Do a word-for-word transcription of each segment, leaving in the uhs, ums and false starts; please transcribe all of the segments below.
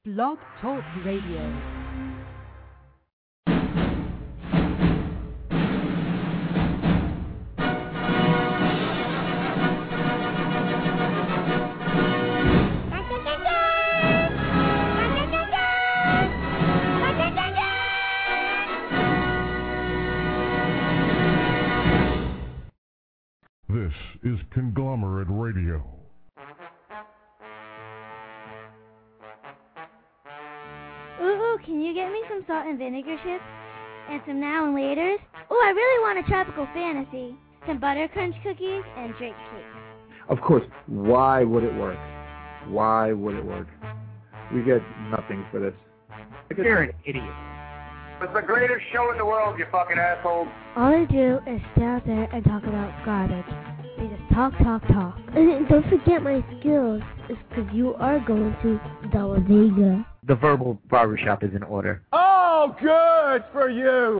Blog Talk Radio. This is Conglomerate Radio. Ooh, can you get me some salt and vinegar chips? And some now and laters? Ooh, I really want a tropical fantasy. Some butter crunch cookies and drink cake. Of course, why would it work? Why would it work? We get nothing for this. You're an idiot. It's the greatest show in the world, you fucking asshole. All they do is stay out there and talk about garbage. They just talk, talk, talk. And don't forget my skills. It's because you are going to the Bodega. The verbal barbershop is in order. Oh, good for you.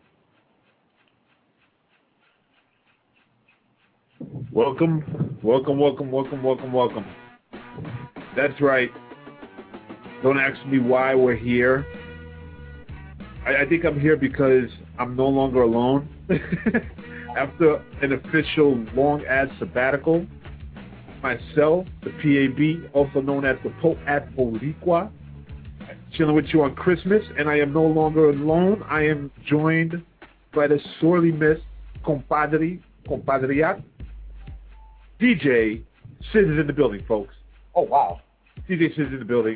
Welcome, welcome, welcome, welcome, welcome, welcome. That's right. Don't ask me why we're here. I, I think I'm here because I'm no longer alone. After an official long-ass sabbatical, myself, the P A B, also known as the Pope at Boricua, chilling with you on Christmas, and I am no longer alone. I am joined by the sorely missed compadre, compadriat, D J Sid is in the building, folks. Oh, wow. D J Sid is in the building.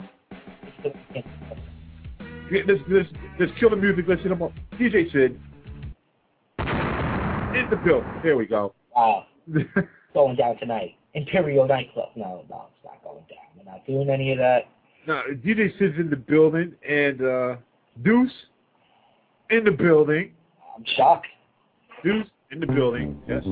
Let's, let's, let's kill the music. Let's hit him up. D J Sid in the building. There we go. Wow. Going down tonight. Imperial nightclub. No, no, it's not going down. We're not doing any of that. No, D J Sid's in the building, and uh, Deuce in the building. I'm shocked. Deuce in the building. Yes.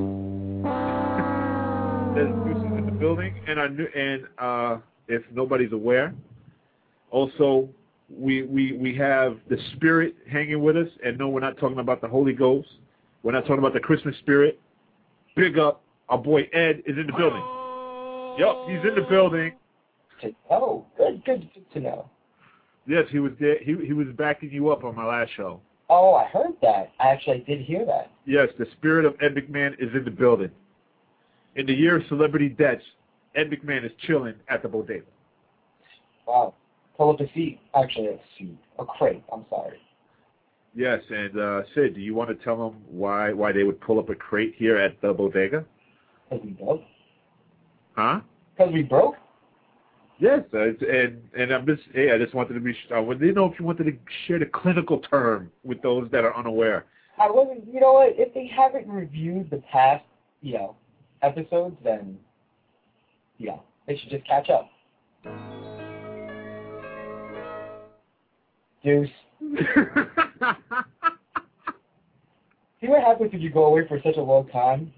Deuce is in the building, and I knew, and uh, if nobody's aware, also we we we have the Spirit hanging with us, and no, we're not talking about the Holy Ghost. We're not talking about the Christmas spirit. Big up, our boy Ed is in the building. Yup, he's in the building. Oh, good, good, good to know. Yes, he was there. He he was backing you up on my last show. Oh, I heard that. I actually did hear that. Yes, the spirit of Ed McMahon is in the building. In the year of celebrity deaths, Ed McMahon is chilling at the bodega. Wow. Pull up a seat. Actually, a seat. A crate. I'm sorry. Yes, and uh, Sid, do you want to tell them why why they would pull up a crate here at the bodega? Because we broke. Huh? Because we broke? Yes, uh, and and I'm just hey, I just wanted to be. I didn't know if you wanted to share the clinical term with those that are unaware. I wasn't. You know what? If they haven't reviewed the past, you know, episodes, then yeah, they should just catch up. Deuce. See what happens if you go away for such a long time?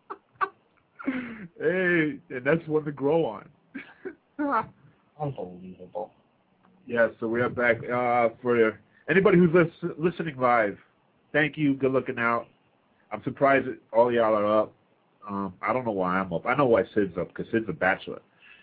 Hey, and that's one to grow on. Unbelievable. Yeah, so we are back. Uh, for anybody who's lis- listening live, thank you. Good looking out. I'm surprised that all y'all are up. Um, I don't know why I'm up. I know why Sid's up, because Sid's a bachelor.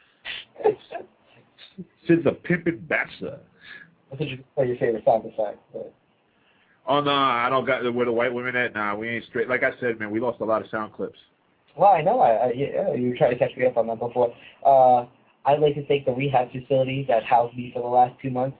Sid's a pimpin' bachelor. I think you play your favorite sound effect, but... Oh, no, I don't got where the white women at. Nah, we ain't straight. Like I said, man, we lost a lot of sound clips. Well, I know. I, I yeah, you were trying to catch me up on that before. Uh, I'd like to thank the rehab facility that housed me for the last two months.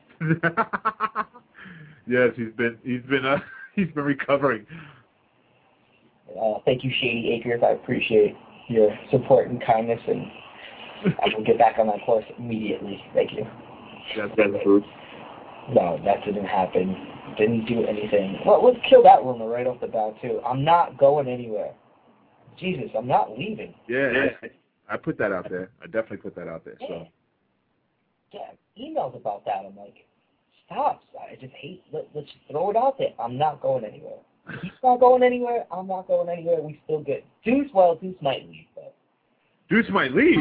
Yes, he's been he's been uh, he's been recovering. Uh, thank you, Shady Acres. I appreciate your support and kindness, and I will get back on that course immediately. Thank you. Yes, that's true. No, that didn't happen. Didn't do anything. Well, let's kill that rumor right off the bat, too. I'm not going anywhere. Jesus, I'm not leaving. Yeah, yeah. I put that out there. I definitely put that out there. Yeah. So. Yeah, emails about that. I'm like, stop. I just hate, let, let's just throw it out there. I'm not going anywhere. He's not going anywhere. I'm not going anywhere. We still good. Deuce, well, Deuce might leave, but. Deuce might leave?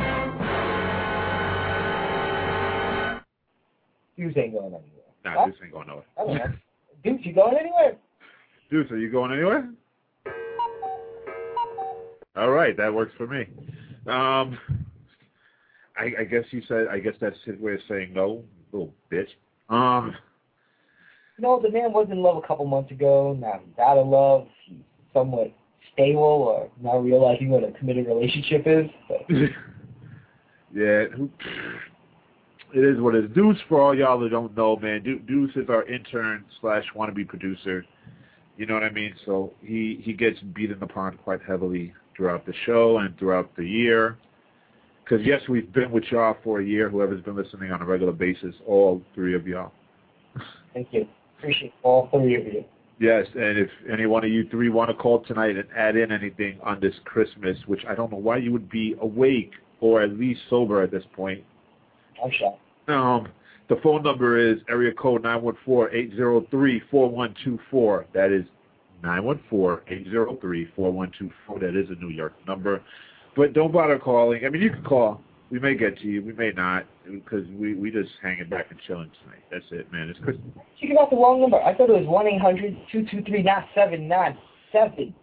Deuce ain't going anywhere. Nah, huh? Deuce ain't going nowhere. I don't know. Deuce, you going anywhere? Deuce, are you going anywhere? All right, that works for me. Um, I, I guess you said. I guess that's his way of saying no, little bitch. Um. No, the man was in love a couple months ago. Now he's out of love. He's somewhat stable, or now realizing what a committed relationship is. But. Yeah, who, it is what it is. Deuce, for all y'all that don't know, man, De- Deuce is our intern slash wannabe producer. You know what I mean? So he, he gets beaten upon quite heavily throughout the show and throughout the year. Because, yes, we've been with y'all for a year, whoever's been listening on a regular basis, all three of y'all. Thank you. Appreciate all three of you. Yes, and if any one of you three want to call tonight and add in anything on this Christmas, which I don't know why you would be awake or at least sober at this point. I'm shocked. Um, the phone number is area code nine one four, eight zero three, four one two four. That is nine one four, eight zero three, four one two four. That is a New York number. But don't bother calling. I mean, you can call. We may get to you. We may not, because we, we just hanging back and chilling tonight. That's it, man. It's Christmas. You got the wrong number. I thought it was one eight hundred, two two three, nine seven nine seven.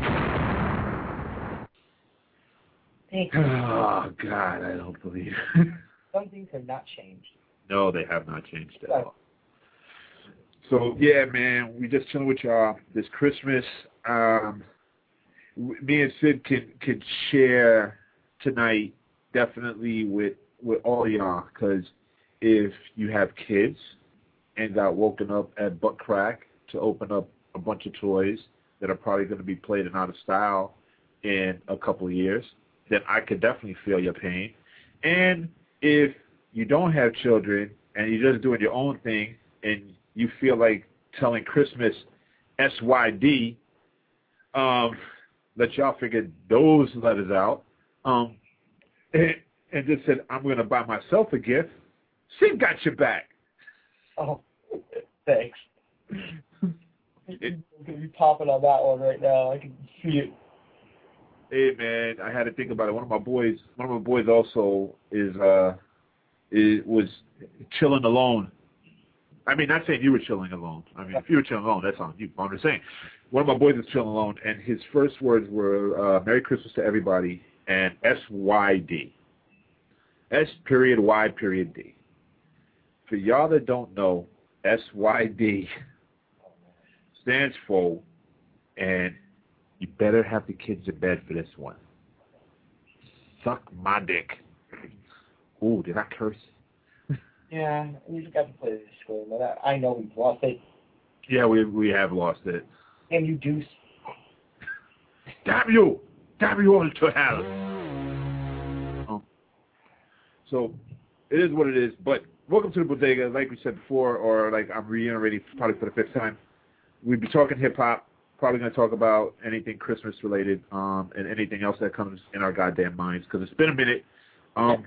Oh, God, I don't believe Some things have not changed. No, they have not changed at all. So, yeah, man, we just chilling with y'all this Christmas. Um, me and Sid can, can share tonight definitely with, with all y'all, because if you have kids and got woken up at butt crack to open up a bunch of toys that are probably going to be played and out of style in a couple of years, then I could definitely feel your pain. And if you don't have children and you're just doing your own thing and you feel like telling Christmas S Y D, um, let y'all figure those letters out, um, and, and just said, I'm going to buy myself a gift, Sid got your back. Oh, thanks. I'm going to be popping on that one right now. I can see it. Hey, man, I had to think about it. One of my boys, one of my boys also is, uh, is was chilling alone. I mean, not saying you were chilling alone. I mean, if you were chilling alone, that's on you. I'm just saying. One of my boys is chilling alone, and his first words were uh, Merry Christmas to everybody and S Y D. S period Y period D. For y'all that don't know, S Y D stands for, and you better have the kids in bed for this one. Suck my dick. Ooh, did I curse? Yeah, we just got to play this score, but I, I know we've lost it. Yeah, we we have lost it. Damn you, Deuce. Damn you! Damn you all to hell! Um, so, it is what it is, but welcome to the bodega. Like we said before, or like I'm reiterating probably for the fifth time, we'd be talking hip-hop, probably going to talk about anything Christmas-related, um, and anything else that comes in our goddamn minds, because it's been a minute. Um,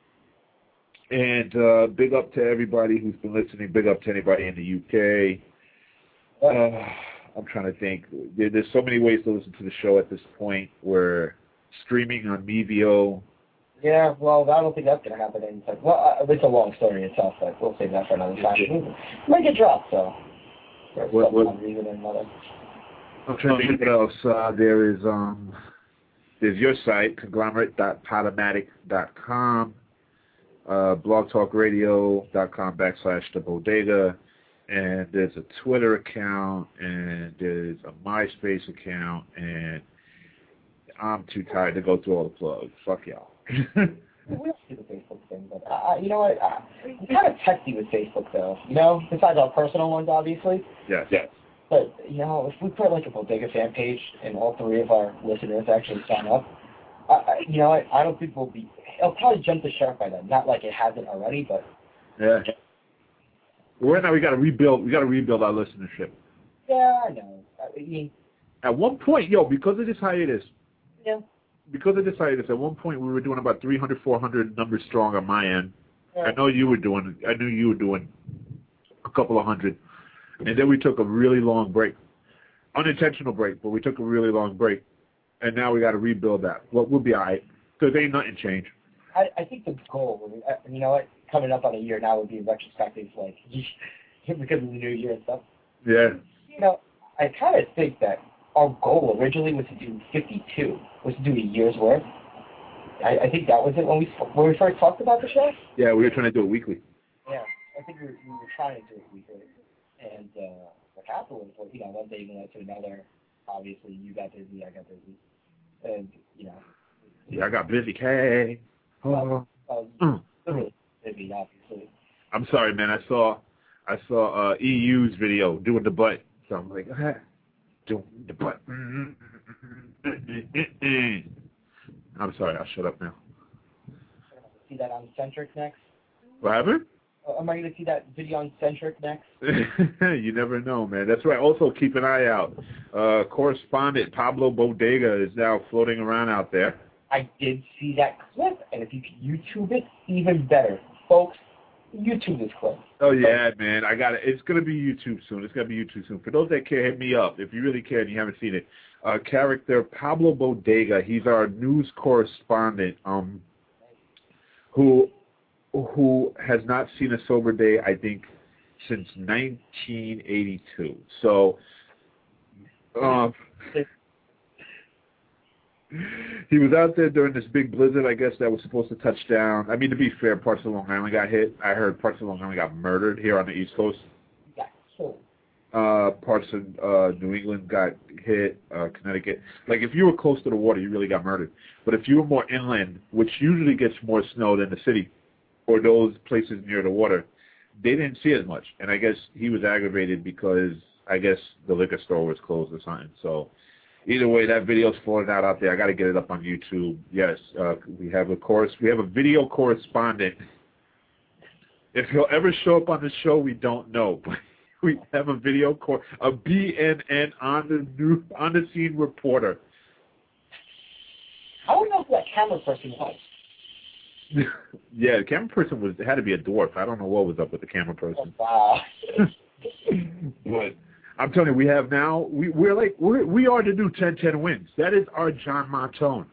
and uh, big up to everybody who's been listening. Big up to anybody in the U K. Uh, I'm trying to think. There, there's so many ways to listen to the show at this point. We're streaming on Mevio. Yeah, well, I don't think that's going to happen anytime. Well, uh, it's a long story itself, but we'll save that for another time. It might get dropped, so. For what, what, some reason or another. I'm trying to think what else. Uh, there is, um, there's your site, conglomerate dot podomatic dot com, uh, blogtalkradio.com backslash the bodega, and there's a Twitter account, and there's a MySpace account, and I'm too tired to go through all the plugs. Fuck y'all. We don't do the Facebook thing, but uh, you know what? Uh, I'm kind of testy with Facebook, though. You know, besides our personal ones, obviously. Yes. Yes. But you know, if we put like a bodega fan page and all three of our listeners actually sign up, uh, you know, I, I don't think we'll be. It'll probably jump the shark by then. Not like it hasn't already, but. Yeah. Well, right now we got to rebuild. We got to rebuild our listenership. Yeah, I know. I mean, at one point, yo, because of this hiatus. Yeah. Because of this hiatus, at one point we were doing about three hundred, four hundred numbers strong on my end. Yeah. I know you were doing. I knew you were doing a couple of hundred, and then we took a really long break, unintentional break, but we took a really long break, and now we got to rebuild that. Well, we'll be all right because ain't nothing changed. I, I think the goal, you know what, coming up on a year now would be retrospective, like because of the new year and stuff. Yeah. You know, I kind of think that our goal originally was to do fifty-two, was to do a year's worth. I, I think that was it when we when we first talked about the show. Yeah, we were trying to do it weekly. Yeah, I think we were, we were trying to do it weekly, and uh, what happened was, you know, one day we went to another. Obviously, you got busy, I got busy, and you know. Yeah, I got busy. Hey. Well, I was Mm. literally busy, obviously. I'm sorry, man. I saw I saw uh, E U's video doing the butt, so I'm like, ah, doing the butt. I'm sorry. I'll shut up now. See that on Centric next? What happened? Uh, am I going to see that video on Centric next? You never know, man. That's right. Also, keep an eye out. Uh, correspondent Pablo Bodega is now floating around out there. I did see that clip, and if you could YouTube it, even better. Folks, YouTube this clip. Oh, yeah, man. I got it. It's going to be YouTube soon. It's going to be YouTube soon. For those that care, hit me up. If you really care and you haven't seen it. Uh, character Pablo Bodega. He's our news correspondent um, who who has not seen a sober day, I think, since nineteen eighty-two. So, um, he was out there during this big blizzard, I guess, that was supposed to touch down. I mean, to be fair, parts of Long Island got hit. I heard parts of Long Island got murdered here on the East Coast. Yeah, sure. Uh, parts of uh, New England got hit, uh, Connecticut. Like, if you were close to the water, you really got murdered. But if you were more inland, which usually gets more snow than the city, or those places near the water, they didn't see as much. And I guess he was aggravated because I guess the liquor store was closed or something. So either way, that video's floating out out there. I got to get it up on YouTube. Yes, uh, we have a course. We have a video correspondent. If he'll ever show up on the show, we don't know. But we have a video cor a B N N on the new on the scene reporter. I don't know who that camera person was. Yeah, the camera person was had to be a dwarf. I don't know what was up with the camera person. Wow. But I'm telling you, we have now we we're like we're, we are the new ten ten wins. That is our John Martone.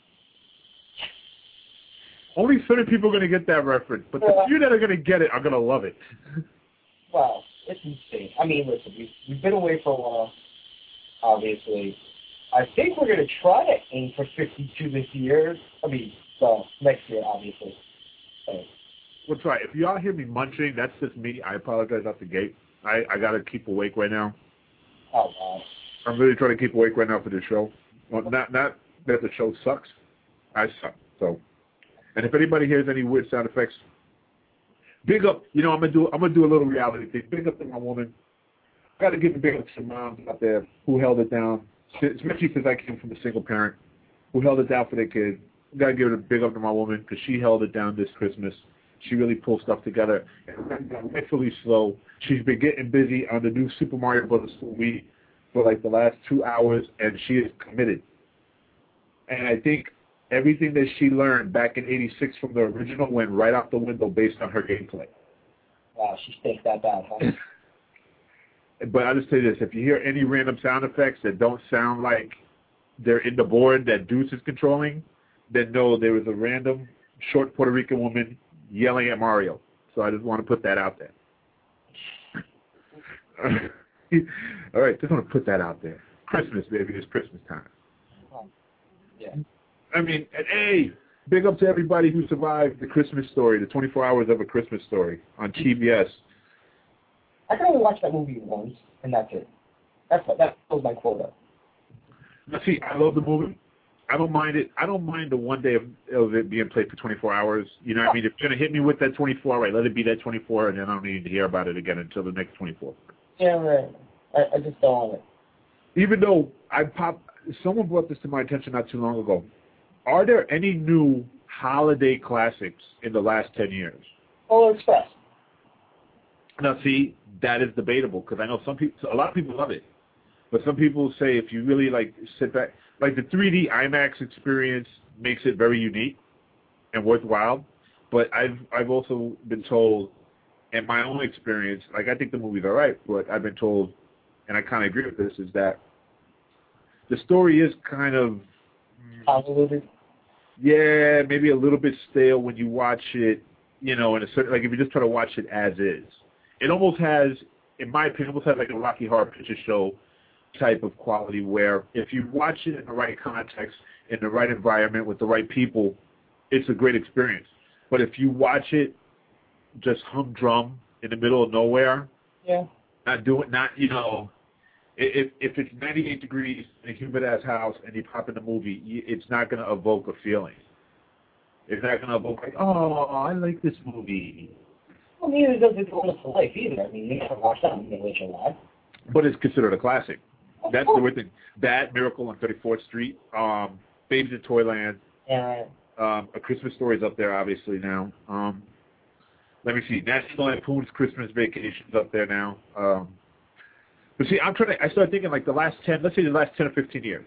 Only certain people are going to get that reference, but the few that are going to get it are going to love it. Well, it's insane. I mean, listen, we've, we've been away for a while, obviously. I think we're going to try to aim for fifty-two this year. I mean, so next year, obviously. So. What's right? If y'all hear me munching, that's just me. I apologize out the gate. I, I got to keep awake right now. Oh, wow. I'm really trying to keep awake right now for this show. Well, not not that the show sucks. I suck. So, and if anybody hears any weird sound effects, big up. You know, I'm gonna do I'm gonna do a little reality thing. Big up to my woman. I got to give a big up to moms out there who held it down, especially because I came from a single parent who held it down for their kids. Got to give it a big up to my woman because she held it down this Christmas. She really pulled stuff together, and rightfully slow. She's been getting busy on the new Super Mario Bros. Wii for like the last two hours, and she is committed. And I think everything that she learned back in eighty-six from the original went right out the window based on her gameplay. Wow, she stinks that bad, huh? But I'll just tell you this, if you hear any random sound effects that don't sound like they're in the board that Deuce is controlling, then know there was a random short Puerto Rican woman yelling at Mario. So I just want to put that out there. All right, just want to put that out there. Christmas, baby, it's Christmas time. Yeah. I mean, and hey, big up to everybody who survived the Christmas Story, the twenty-four hours of a Christmas Story on T B S. I can only watch that movie once, and that's it. That's that was my quota. Now, see, I love the movie. I don't mind it. I don't mind the one day of, of it being played for twenty-four hours. You know what I mean? If you're going to hit me with that twenty-four, right, let it be that twenty-four, and then I don't need to hear about it again until the next twenty-four. Yeah, right. I, I just don't want it. Even though I pop, someone brought this to my attention not too long ago. Are there any new holiday classics in the last ten years? Polar Express. Now, see, that is debatable because I know some people, a lot of people love it. But some people say if you really, like, sit back, like the three D IMAX experience makes it very unique and worthwhile. But I've I've also been told, in my own experience, like I think the movie's all right, but I've been told, and I kind of agree with this, is that the story is kind of convoluted. Yeah, maybe a little bit stale when you watch it, you know, in a certain, like if you just try to watch it as is. It almost has, in my opinion, almost has like a Rocky Horror Picture Show type of quality where if you watch it in the right context, in the right environment, with the right people, it's a great experience. But if you watch it just humdrum in the middle of nowhere, yeah, not doing, not you know, if if it's ninety-eight degrees in a humid ass house and you pop in the movie, it's not going to evoke a feeling. It's not going to evoke like, oh, I like this movie. Well, neither does It's a Wonderful Life either. I mean, you never watched that movie in your life. But it's considered a classic. That's the weird thing. That, Miracle on thirty-fourth Street, um, Babies in Toyland, Yeah. um, A Christmas Story's up there obviously now. Um, let me see, National Lampoon's Christmas Vacation's up there now. Um, but see, I'm trying to. I started thinking like the last ten, let's say the last ten or fifteen years.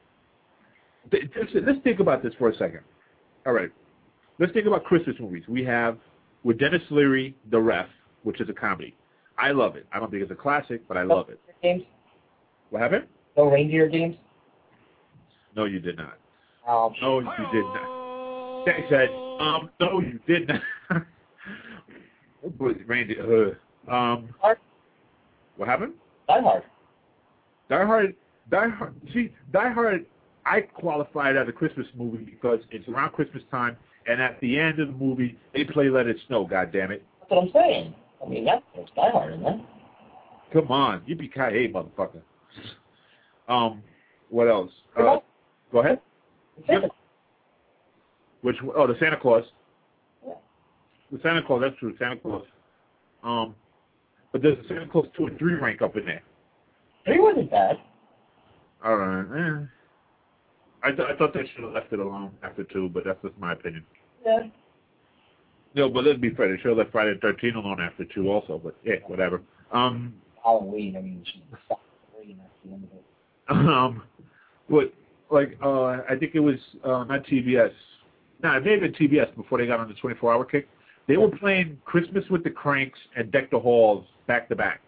Let's think about this for a second. All right, let's think about Christmas movies. We have with Dennis Leary, The Ref, which is a comedy. I love it. I don't think it's a classic, but I love it. Games? What happened? No reindeer games? No, you did not. Um, no, you did not. They said, um, no, you did not. Randy, uh, um, what happened? Die Hard. Die Hard. Die Hard. See, Die Hard. I qualify it as a Christmas movie because it's around Christmas time, and at the end of the movie, they play "Let It Snow." God damn it! That's what I'm saying. I mean, that's there's Die Hard in there. Come on, you be kind of motherfucker. Um, what else? Uh, go ahead. Yep. Which? Oh, the Santa Claus. Yeah. The Santa Claus. That's true. Santa Claus. Um, but does the Santa Claus two and three rank up in there? Three wasn't bad. All right. Eh. I, th- I thought they should have left it alone after two, but that's just my opinion. Yeah. No, but let's be fair. They should have left Friday the thirteenth alone after two also, but yeah, whatever. Um, Halloween, I mean, she stopped three and that's the end of it. Um, what, like, uh, I think it was, uh, not T B S. No, it may have been T B S before they got on the twenty-four hour kick. They were playing Christmas with the Cranks and Deck the Halls back to back.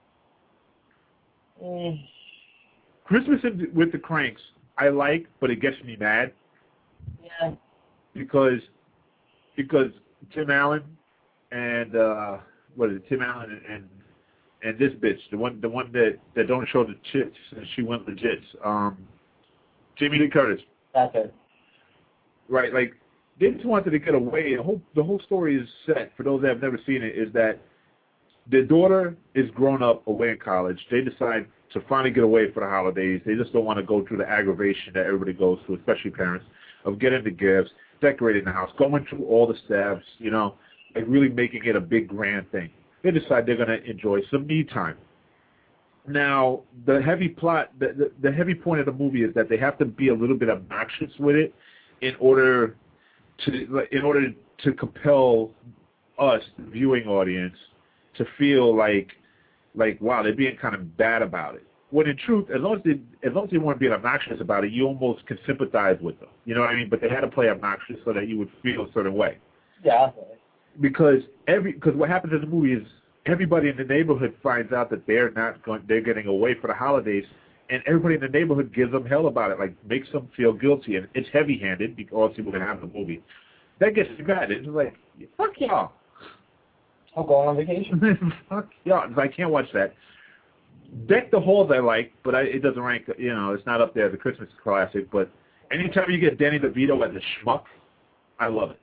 Mm. Christmas with the Cranks, I like, but it gets me mad. Yeah. Because, because Tim Allen and, uh, what is it, Tim Allen and, and, and this bitch, the one, the one that, that don't show the chits, and she went legit, um, Jamie Lee Curtis. That's it. Right, like, they just wanted to get away. The whole, the whole story is set, for those that have never seen it, is that their daughter is grown up away in college. They decide to finally get away for the holidays. They just don't want to go through the aggravation that everybody goes through, especially parents, of getting the gifts, decorating the house, going through all the steps, you know, like really making it a big grand thing. They decide they're going to enjoy some me time. Now, the heavy plot, the, the, the heavy point of the movie is that they have to be a little bit obnoxious with it in order to, in order to compel us, the viewing audience, to feel like, like, wow, they're being kind of bad about it. When in truth, as long as they, as long as they weren't being obnoxious about it, you almost can sympathize with them. You know what I mean? But they had to play obnoxious so that you would feel a certain way. Yeah. Because every, because what happens in the movie is everybody in the neighborhood finds out that they're not going, they're getting away for the holidays, and everybody in the neighborhood gives them hell about it, like makes them feel guilty, and it's heavy-handed because people can have the movie. That gets me mad. It's like, fuck y'all. I'm going on vacation. Fuck y'all. I can't watch that. Deck the Halls I like, but I, it doesn't rank, you know, it's not up there as a Christmas classic, but anytime you get Danny DeVito as a schmuck, I love it.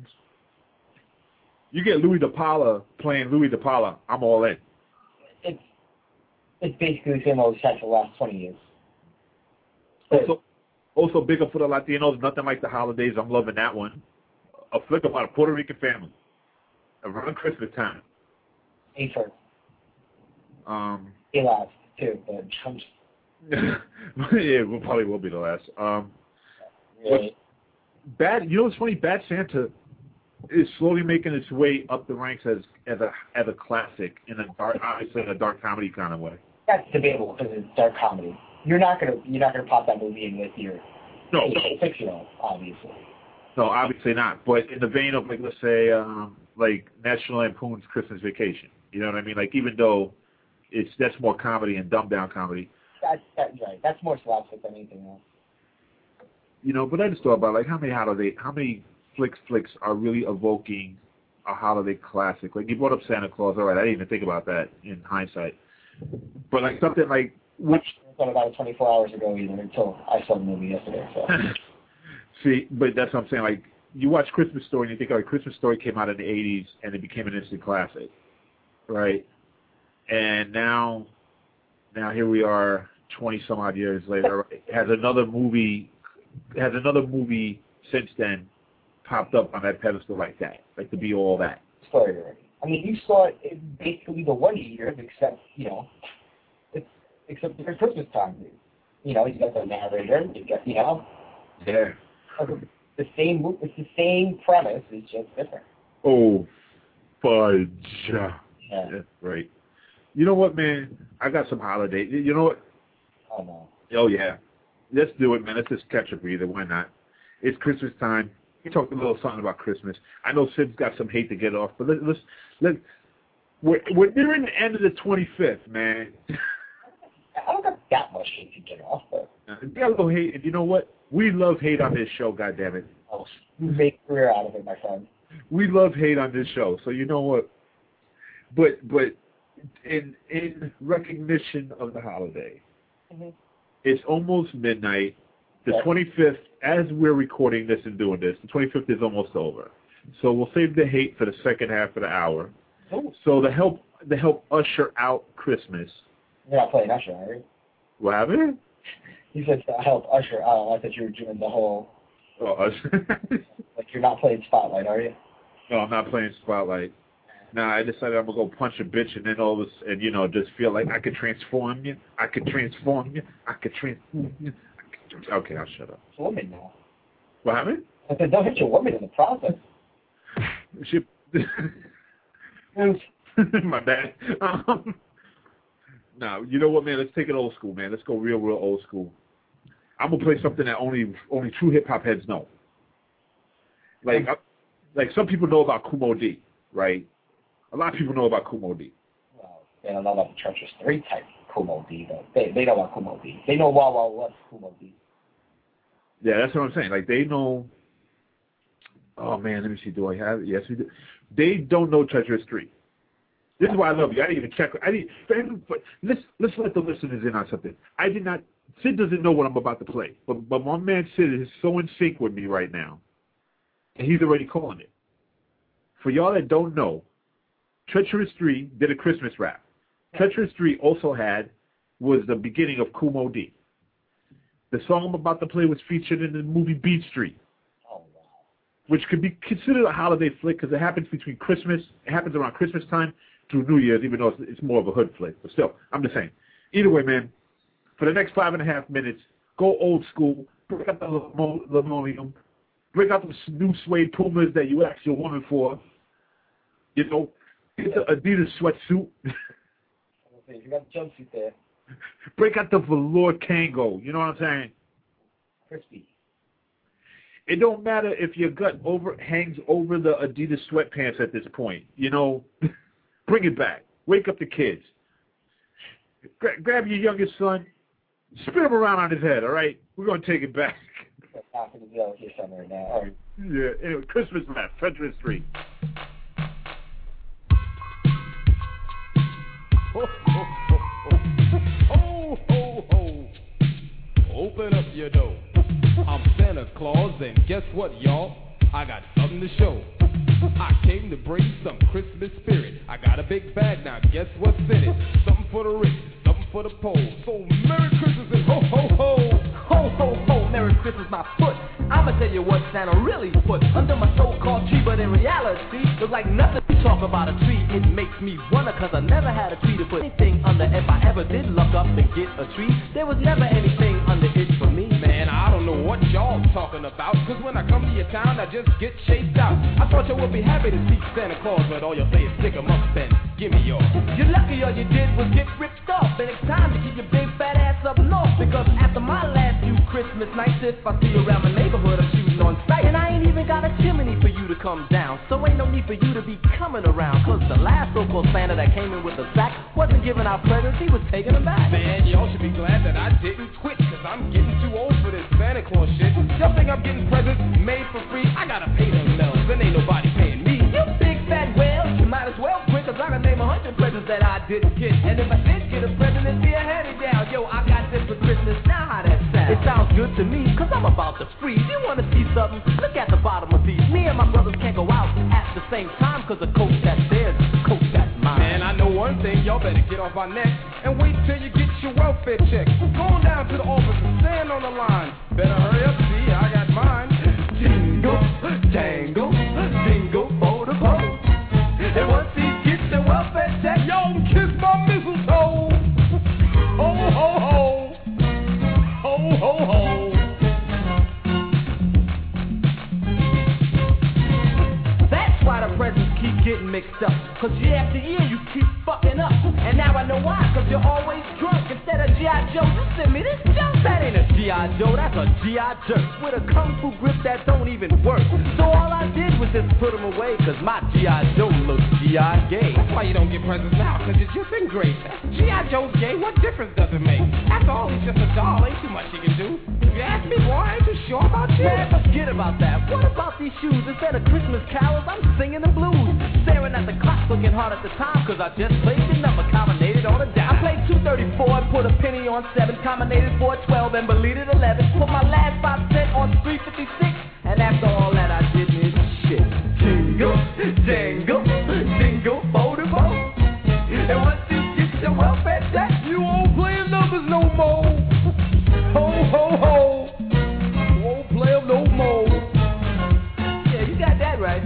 You get Louis DePaula playing Louis DePaula, I'm all in. It's it's basically the same old shit for the last twenty years. Also, also bigger for the Latinos, Nothing Like the Holidays. I'm loving that one. A flick about a Puerto Rican family around Christmas time. A-Fur. Um, he laughed too, but I'm just... yeah, we probably will be the last. Um, really? Bad. You know what's funny? Bad Santa is slowly making its way up the ranks as as a as a classic in a dark, obviously in a dark comedy kind of way. That's debatable because it's dark comedy. You're not gonna you're not gonna pop that movie in with your no, no. six year old, obviously. No, obviously not. But in the vein of like let's say um, like National Lampoon's Christmas Vacation. You know what I mean? Like even though it's that's more comedy and dumbed down comedy. That's that's right. That's more slapstick than anything else. You know, but I just thought about like how many holiday how many flicks flicks are really evoking a holiday classic. Like you brought up Santa Claus, all right, I didn't even think about that in hindsight. But like something like which I thought about it twenty-four hours ago either until I saw the movie yesterday. So see, but that's what I'm saying. Like you watch Christmas Story and you think, all right, Christmas Story came out in the eighties and it became an instant classic, right? And now, now here we are, twenty some odd years later. Right? Has another movie, has another movie since then popped up on that pedestal like that, like to be all that. Story already. I mean, you saw it in basically the Wonder Years, except you know, it's except for Christmas time. You know, you got the narrator, you got you know, yeah, the same. It's the same premise. It's just different. Oh, fudge. Yeah. That's right. You know what, man? I got some holiday. You know what? Oh no. Oh yeah. Let's do it, man. Let's just catch a breather. Why not? It's Christmas time. We talked a little something about Christmas. I know Sid's got some hate to get off, but let's let's let. We're we're nearing the end of the twenty-fifth, man. I don't got that much hate to get off, but we got a little hate, and you know what? We love hate on this show. goddammit. Oh, you make a career out of it, my friend. We love hate on this show, so you know what? But but in in recognition of the holiday, mm-hmm. It's almost midnight. The yeah. twenty-fifth, as we're recording this and doing this, the twenty-fifth is almost over. So we'll save the hate for the second half of the hour. Ooh. So to help to help usher out Christmas. You're not playing Usher, are you? What happened? You said to help Usher out. I thought you were doing the whole. Oh, Usher. Like you're not playing Spotlight, are you? No, I'm not playing Spotlight. Nah, I decided I'm gonna go punch a bitch and then all this, and you know, just feel like I could transform you. I could transform you. I could transform you. I could, okay, I'll shut up. It's a woman now. What happened? I said, don't hit your woman in the process. She. My bad. Um, now, you know what, man? Let's take it old school, man. Let's go real, real old school. I'm gonna play something that only only true hip hop heads know. Like, uh, like some people know about Kool Moe Dee, right? A lot of people know about Kool Moe Dee. Well, they don't know about the Treacherous three type Kool Moe Dee, though. They they know about Kool Moe Dee. They know Wild Wild West Kool Moe Dee. Yeah, that's what I'm saying. Like, they know. Oh man, let me see. Do I have it? Yes, we do. They don't know Treacherous three. This is why I love you. I didn't even check. I didn't. But let's let's let the listeners in on something. I did not. Sid doesn't know what I'm about to play, but but my man Sid is so in sync with me right now, and he's already calling it. For y'all that don't know, Treacherous three did a Christmas rap. Treacherous three also had was the beginning of Kool Moe Dee. The song I'm about to play was featured in the movie Beat Street. Oh wow! Which could be considered a holiday flick because it happens between Christmas. It happens around Christmas time through New Year's, even though it's, it's more of a hood flick. But still, I'm just saying. Either way, man, for the next five and a half minutes, go old school, break out the linoleum, break out the new suede Pumas that you asked your woman for, you know, get the Adidas sweatsuit. You got the jumpsuit there. Break out the velour Kango, you know what I'm saying? Crispy. It don't matter if your gut over hangs over the Adidas sweatpants at this point, you know. Bring it back. Wake up the kids. Gra- grab your youngest son. Spin him around on his head, all right? We're going to take it back. Half of the deal with your son right now. All right. Yeah, anyway, Christmas left. Treacherous three. Ho, ho, ho, ho. Ho, ho, ho. Open up your door. I'm Santa Claus, and guess what, y'all? I got something to show. I came to bring some Christmas spirit. I got a big bag, now guess what's in it? Something for the rich, something for the poor. So Merry Christmas and ho, ho, ho. Ho, ho, ho, Merry Christmas, my foot. I'ma tell you what Santa really put under my so-called tree, but in reality, look like nothing to talk about a tree. It makes me wonder, cause I never had a tree to put anything under. If I ever did look up and get a tree, there was never anything under it for me. Man, I don't know what y'all talking about, cause when I come to your town, I just get chased out. I thought you would be happy to see Santa Claus, but all you'll say is stick 'em up and give me yours. You're lucky all you did was get ripped off, and it's time to get your big fat ass up north, because after my last few Christmas nights, if I see you around my neighborhood, I'm shooting on sight. And I ain't even got a chimney for you to come down, so ain't no need for you to be coming around, cause the last so-called Santa that came in with a sack wasn't giving out presents, he was taking them back. Man, y'all should be glad that I didn't quit, cause I'm getting too old for this Santa Claus shit. Y'all think I'm getting presents made for free? I gotta pay them bells, and ain't nobody paying me. You big fat whale, you might as well quit, cause I can name a hundred presents that I didn't get. And if I did get a present, it'd be a hand-me-down. Yo, I got this for Christmas, now how that sound? It's sounds good to me, cause I'm about to freeze. You wanna see something? Look at the bottom of these. Me and my brothers can't go out at the same time, cause the coat that's theirs is the coat that's mine. Man, I know one thing, y'all better get off our neck and wait till you get your welfare check. Go on down to the office and stand on the line. Better hurry up, see, I got mine. Jingle, jangle, jingle for the pole. And once he gets the welfare check, yo, kiss my mistletoe. Ho, ho, ho. Ho, ho, ho. That's why the presents keep getting mixed up. Cause year after year you keep fucking up. And now I know why, cause you're always drunk. Instead of G I. Joe, you send me this junk. That ain't a G I. Joe, that's a G I. jerk. With a kung fu grip that don't even work. So all I did was just put them away, cause my G I. Joe looks G I. gay. That's why you don't get presents now, cause you're just in great. G I. Joe's gay, what difference does it make? After all, he's just a doll, ain't too much he can do. If you ask me, boy, I ain't too sure about you. Man, forget about that. What about these shoes? Instead of Christmas carols, I'm singing the blues. Staring at the clock, looking hard at the time, cause I just played the number, combinated on a dime. I played two thirty-four and put a penny on seven, combinated four twelve and deleted eleven. Put my last five cent on three fifty-six, and after all that I didn't hit shit. Jingle, jangle, jingle, for the boat. And once you get your welfare check, you won't play numbers no more. Ho, ho, ho. Won't play them no more. Yeah, you got that right.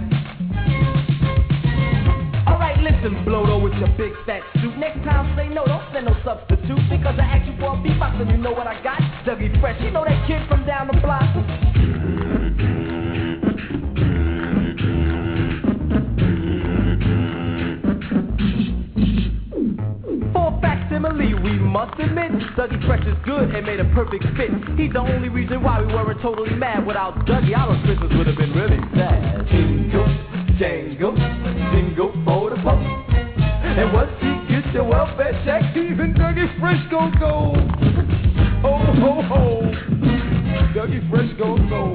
Alright, listen, Blodo, with your big fat suit. Next time say no, don't send no substitute. Because I asked you for a beatbox and you know what I got? Dougie Fresh, you know that kid from down the block? For facsimile, we must admit, Dougie Fresh is good and made a perfect fit. He's the only reason why we weren't totally mad. Without Dougie, our Christmas would have been really sad. Jingle, jangle, jingle for the post. And once he gets your welfare check, even Dougie Fresh gon' go. Ho, ho, ho. Dougie Fresh gon' go.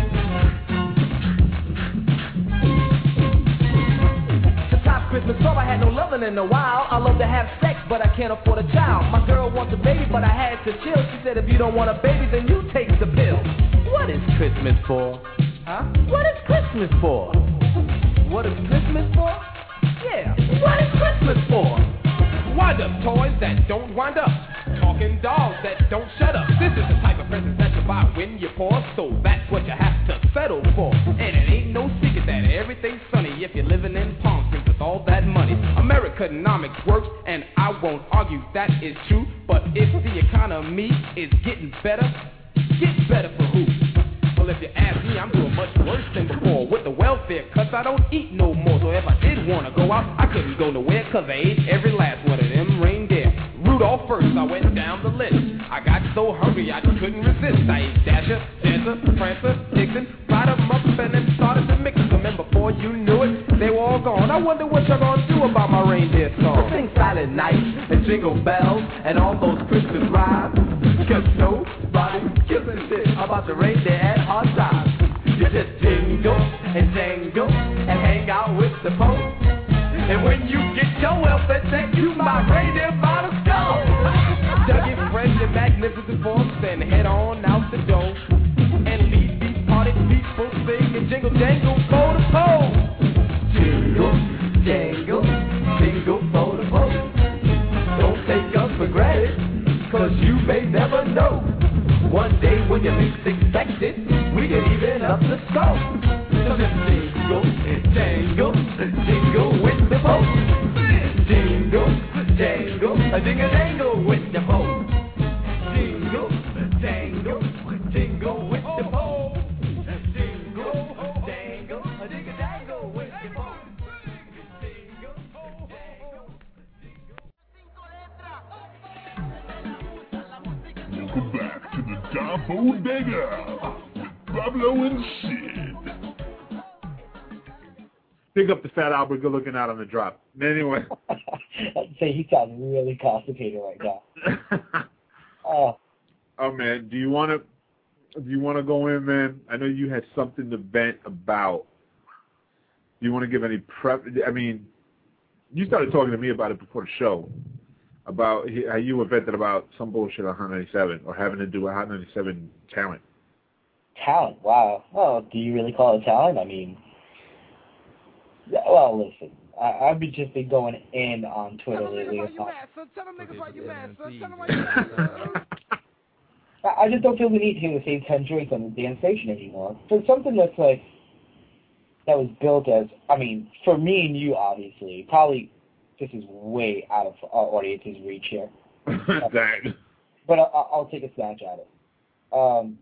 Christmas song, I had no loving in a while. I love to have sex, but I can't afford a child. My girl wants a baby, but I had to chill. She said, if you don't want a baby, then you take the pill. What is Christmas for? Huh? What is Christmas for? What is Christmas for? Yeah, what is Christmas for? Wind up toys that don't wind up. Talking dogs that don't shut up. This is the type of presents that you buy when you're poor. So that's what you have to settle for. And it ain't no secret that everything's sunny if you're living in Palm Springs with all that money. Americanomics works, and I won't argue that is true. But if the economy is getting better, get better for who? Well, if you ask me, I'm doing much worse than before. With the welfare cuts, I don't eat no more. So if I did want to go out, I couldn't go nowhere, cause I ate every last one of them reindeer. Rudolph first, I went down the list. I got so hungry I couldn't resist. I ate Dasher, Dancer, Prancer, Dixon, fried them up and then started to mix them. And before you knew it, they were all gone. I wonder what you're gonna do about my reindeer song. Sing Silent Night and Jingle Bells and all those Christmas rhymes. Cause nobody's giving shit about the reindeer at hard times. You just jingle and jangle and hang out with the post. And when you get your welfare check, you my reindeer by the skull. Dougie Fresh and magnificent force, then head on out the door and leave these party people singing jingle jangle for the pole. Jingle, jangle, jingle for the pole. Don't take us for granted, cause you may never know. One day when you least expect it, we can even up the score. So just jingle, jangle, jingle with the pole. Jingle, jangle, a jingle jangle with the pole. Jingle, jangle, jingle with the pole. Jingle, jangle, a jingle jangle with the pole. Jingle, jangle. Welcome back to the Da Bodega with Pablo and Sid. Pick up the Fat Albert, good looking out on the drop. Anyway. I'd say he sounds really constipated right now. Oh. Oh man, do you want to? Do you want to go in, man? I know you had something to vent about. Do you want to give any prep? I mean, you started talking to me about it before the show. about how you invented about some bullshit on Hot ninety-seven or having to do with Hot ninety-seven talent. Talent? Wow. Well, do you really call it talent? I mean, well, listen. I, I've been just been going in on Twitter lately. I just don't feel the need to hear the same ten joints on the damn station anymore. For something that's like, that was built as, I mean, for me and you, obviously, probably this is way out of our audience's reach here. Dang. But I'll, I'll take a snatch at it. Um,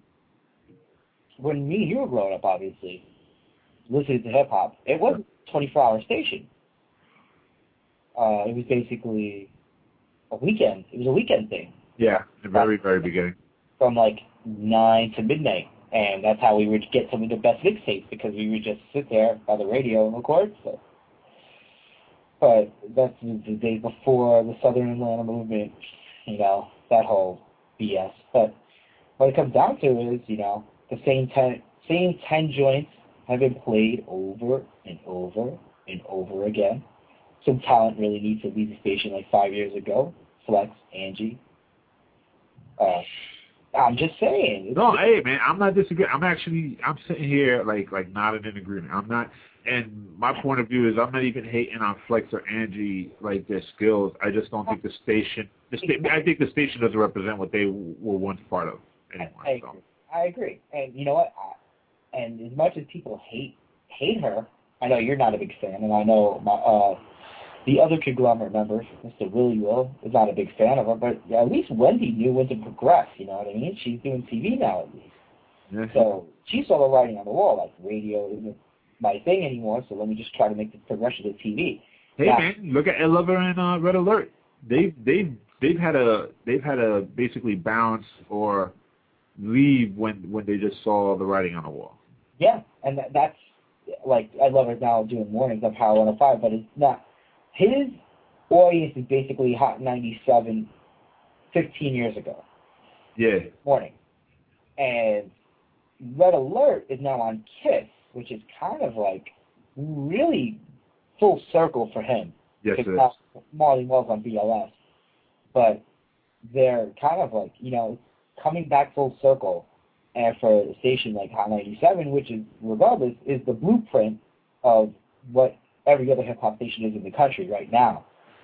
when me and you were growing up, obviously, listening to hip-hop, it wasn't a twenty-four hour station. Uh, it was basically a weekend. It was a weekend thing. Yeah, the very, very beginning. From like nine to midnight. And that's how we would get some of the best mixtapes, because we would just sit there by the radio and record stuff. But that's the day before the Southern Atlanta movement, you know, that whole B S. But what it comes down to is, you know, the same ten, same ten joints have been played over and over and over again. Some talent really needs to leave the station like five years ago. Flex, Angie. Uh, I'm just saying. No, hey man, I'm not disagreeing. I'm actually, I'm sitting here like like nodding in agreement. I'm not, and my point of view is I'm not even hating on Flex or Angie like their skills. I just don't think the station, the sta- I think the station doesn't represent what they were once part of anymore. I, I, so. agree. I agree. And you know what? I, and as much as people hate hate her, I know you're not a big fan, and I know my uh. The other conglomerate members, Mister Willie Will, is not a big fan of her, but at least Wendy knew when to progress, you know what I mean? She's doing T V now, at least. Yeah. So she saw the writing on the wall, like radio isn't my thing anymore, so let me just try to make the progression to T V. Hey now, man, look at Ed Lover and uh, Red Alert. They've they've they've had a they've had a basically bounce or leave when when they just saw the writing on the wall. Yeah, and that, that's like Ed Lover's now doing mornings on Power one oh five, but it's not. His audience is basically Hot ninety-seven fifteen years ago. Yeah. Morning. And Red Alert is now on KISS, which is kind of like really full circle for him. Yes, it is. Marley Wells on B L S. But they're kind of like, you know, coming back full circle. And for a station like Hot ninety-seven, which is, regardless, is the blueprint of what every other hip-hop station is in the country right now.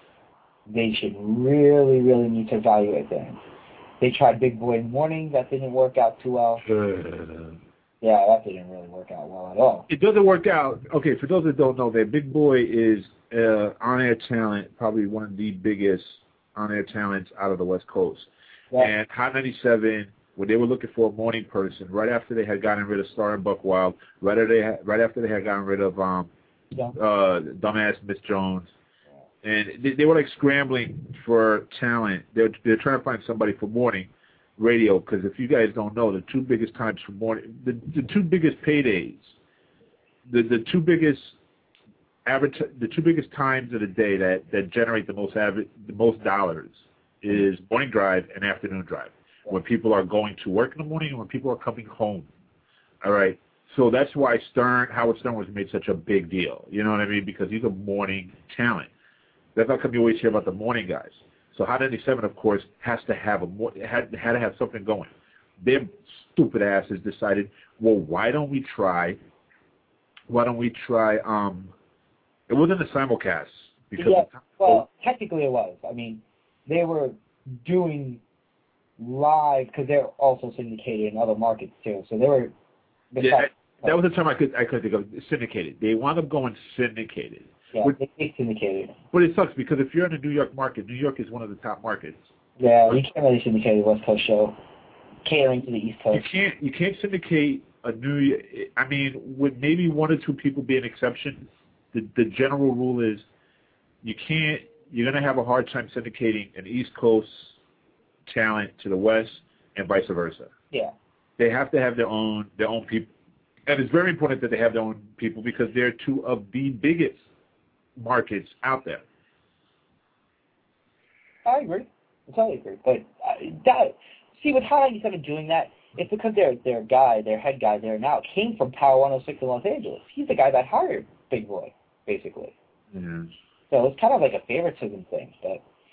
They should really, really need to evaluate things. They tried Big Boy Morning. That didn't work out too well. Yeah, that didn't really work out well at all. It doesn't work out. Okay, for those that don't know, that Big Boy is uh, on-air talent, probably one of the biggest on-air talents out of the West Coast. Yeah. And Hot ninety-seven, when they were looking for a morning person, right after they had gotten rid of Star and Buck Wild, right after they had, right after they had gotten rid of um, Yeah. Uh, dumbass Miss Jones, and they, they were like scrambling for talent. They're they're trying to find somebody for morning radio, because if you guys don't know, the two biggest times for morning, the, the two biggest paydays, the the two biggest average, the two biggest times of the day that, that generate the most average, the most dollars is morning drive and afternoon drive. When people are going to work in the morning and when people are coming home. All right. So that's why Stern, Howard Stern was made such a big deal. You know what I mean? Because he's a morning talent. That's how come you always hear about the morning guys. So Hot ninety-seven, of course, has to have a more, had had to have something going. Their stupid asses decided, well, why don't we try? Why don't we try? Um, it wasn't a simulcast because yeah. Well, technically it was. I mean, they were doing live because they're also syndicated in other markets too. So they were. Yeah, that was the term I could I could think of. Syndicated. They wound up going syndicated. Yeah, Which, they syndicated. But it sucks because if you're in the New York market, New York is one of the top markets. Yeah, you can't really syndicate a West Coast show, catering to the East Coast. You can't you can't syndicate a New. I mean, with maybe one or two people being exceptions, the the general rule is you can't. You're gonna have a hard time syndicating an East Coast talent to the West and vice versa. Yeah. They have to have their own their own people, and it's very important that they have their own people because they're two of the biggest markets out there. I agree. I totally agree. But uh, that, see, with Hot ninety-seven doing that, it's because their their guy, their head guy there now, came from Power one oh six in Los Angeles. He's the guy that hired Big Boy, basically. Yeah. So it's kind of like a favoritism thing. But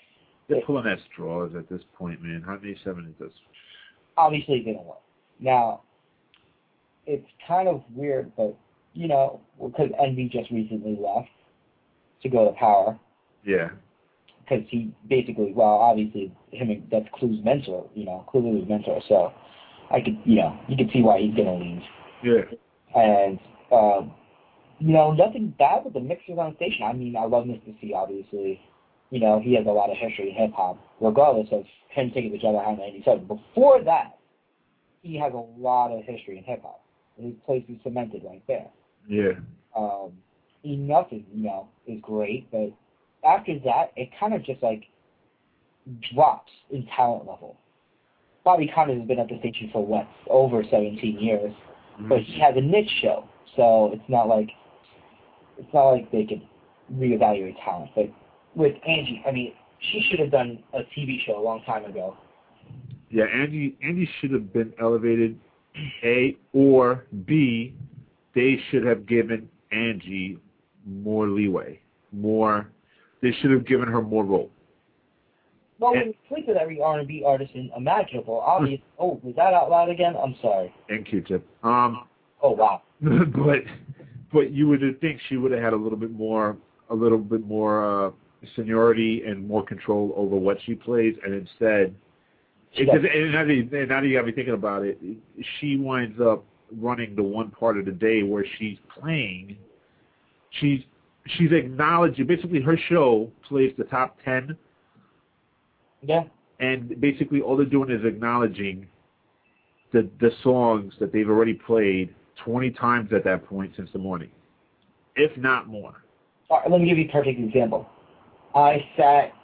They're pulling at straws at this point, man. Hot ninety-seven is this. Obviously, it didn't work. Now, it's kind of weird, but, you know, because Envy just recently left to go to Power. Yeah. Because he basically, well, obviously, him and, that's Clue's mentor, you know, Clue was mentor, so I could, you know, you could see why he's going to leave. Yeah. And, um, you know, nothing bad with the mixers on station. I mean, I love Mister C, obviously. You know, he has a lot of history in hip-hop, regardless of him taking the job at Hot ninety-seven. Before that, he has a lot of history in hip-hop. His place is cemented right there. Yeah. Um, Enough is, you know, is great, but after that, it kind of just, like, drops in talent level. Bobby Conner has been at the station for, what, over seventeen years, mm-hmm. but he has a niche show, so it's not like, it's not like they could reevaluate talent. But with Angie, I mean, she should have done a T V show a long time ago. Yeah, Angie, Angie should have been elevated, A, or B, they should have given Angie more leeway, more, they should have given her more role. Well, when you sleep with every R and B artist imaginable, obviously, oh, was that out loud again? I'm sorry. And Q-Tip. Um, oh, wow. but but you would think she would have had a little bit more, a little bit more uh, seniority and more control over what she plays, and instead, it, and now that, you, now that you got me thinking about it, she winds up running the one part of the day where she's playing. She's she's acknowledging, basically her show plays the top ten. Yeah. And basically all they're doing is acknowledging the the songs that they've already played twenty times at that point since the morning, if not more. All right, let me give you a perfect example. I sat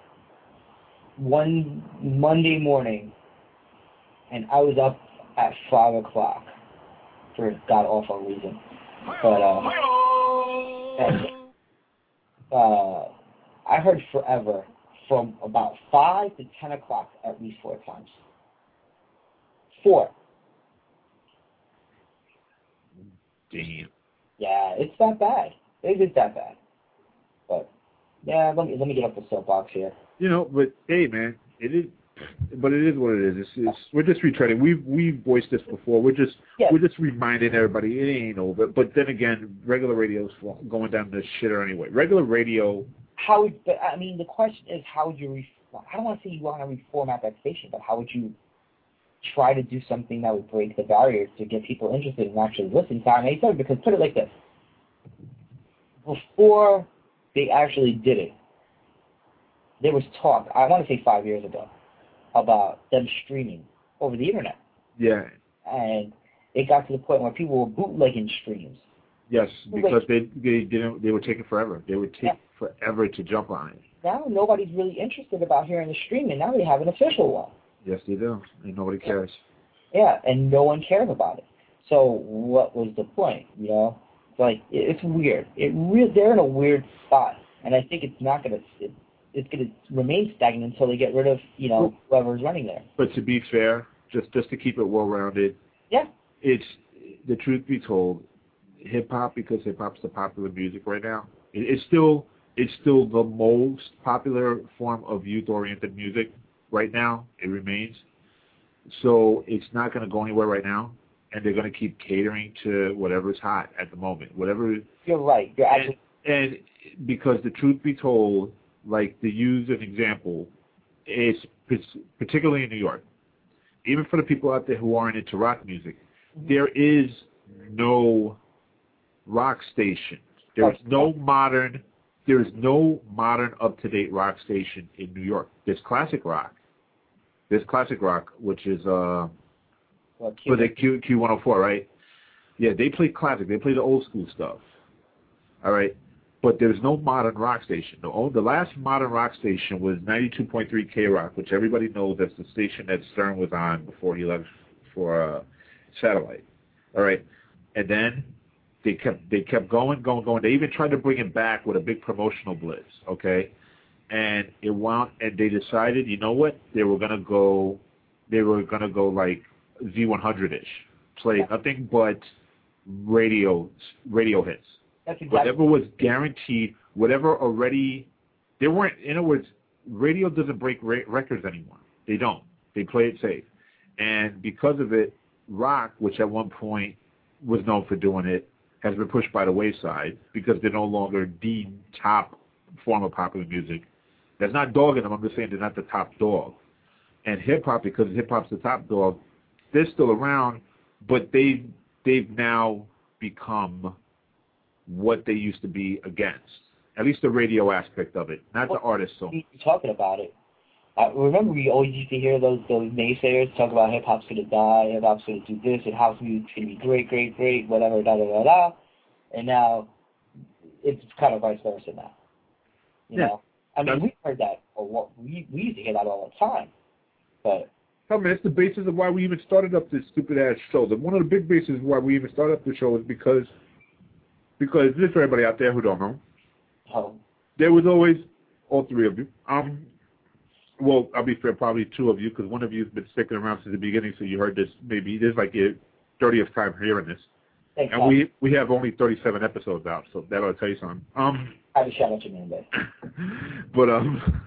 one Monday morning, and I was up at five o'clock for a god-awful reason. But, uh, and, uh, I heard Forever from about five to ten o'clock at least four times. Four. Damn. Yeah, it's that bad. It is that bad. But yeah, let me let me get up the soapbox here. You know, but hey, man, it is. But it is what it is. It's, it's, we're just retreading. We've we've voiced this before. We're just yeah. we're just reminding everybody it ain't over. But then again, regular radio's going down the shitter anyway. Regular radio. How would, but I mean, the question is, how would you? Re, I don't want to say you want to reformat that station, but how would you try to do something that would break the barrier to get people interested in actually listening to Hot ninety-seven? Because put it like this: before they actually did it, there was talk. I want to say five years ago about them streaming over the internet. Yeah. And it got to the point where people were bootlegging streams. Yes, because they they didn't they were taking forever. They would take yeah. forever to jump on it. Now nobody's really interested about hearing the streaming. Now they have an official one. Yes, they do, and nobody cares. Yeah, and no one cares about it. So what was the point? You know, it's like it's weird. It re- they're in a weird spot, and I think it's not gonna it, it's gonna remain stagnant until they get rid of you know whoever's running there. But to be fair, just just to keep it well rounded. Yeah. It's the truth be told. Hip hop, because hip hop's the popular music right now. It, it's still it's still the most popular form of youth oriented music right now. It remains. So it's not going to go anywhere right now, and they're going to keep catering to whatever's hot at the moment. Whatever. You're right. You're actually. And, and because the truth be told, like to use an example, it's particularly in New York. Even for the people out there who aren't into rock music, mm-hmm. there is no rock station. There is no modern. There is no modern, up-to-date rock station in New York. There's classic rock. There's classic rock, which is uh, well, for the Q Q one oh four, right? Yeah, they play classic. They play the old school stuff. All right, but there's no modern rock station. The the last modern rock station was ninety-two point three K Rock, which everybody knows that's the station that Stern was on before he left for uh, satellite. All right, and then. They kept they kept going, going, going. They even tried to bring it back with a big promotional blitz, okay? And it wound, and they decided, you know what? They were gonna go, they were gonna go like Z one hundred ish, play nothing but radio radio hits. That's exactly. Whatever was guaranteed, whatever already. They weren't. In other words, radio doesn't break ra- records anymore. They don't. They play it safe. And because of it, rock, which at one point was known for doing it, has been pushed by the wayside because they're no longer the top form of popular music. That's not dogging them. I'm just saying they're not the top dog. And hip-hop, because hip-hop's the top dog, they're still around, but they, they've now become what they used to be against. At least the radio aspect of it, not well, the artist. So talking about it. I remember we always used to hear those those naysayers talk about hip hop's gonna die, hip hop's gonna do this, and house music's gonna be great, great, great, whatever, da da da da. And now it's kind of vice versa now. You yeah. know, I mean, we heard that a lot. We we used to hear that all the time, but. Tell me, that's the basis of why we even started up this stupid ass show. The, one of the big bases why we even started up the show is because because this for everybody out there who don't know. Oh. There was always all three of you. Um. Well, I'll be fair, probably two of you, because one of you has been sticking around since the beginning, so you heard this maybe. This is like your thirtieth time hearing this. Thanks, and we we have only thirty-seven episodes out, so that'll tell you something. Um, I have a shout out to you, but um,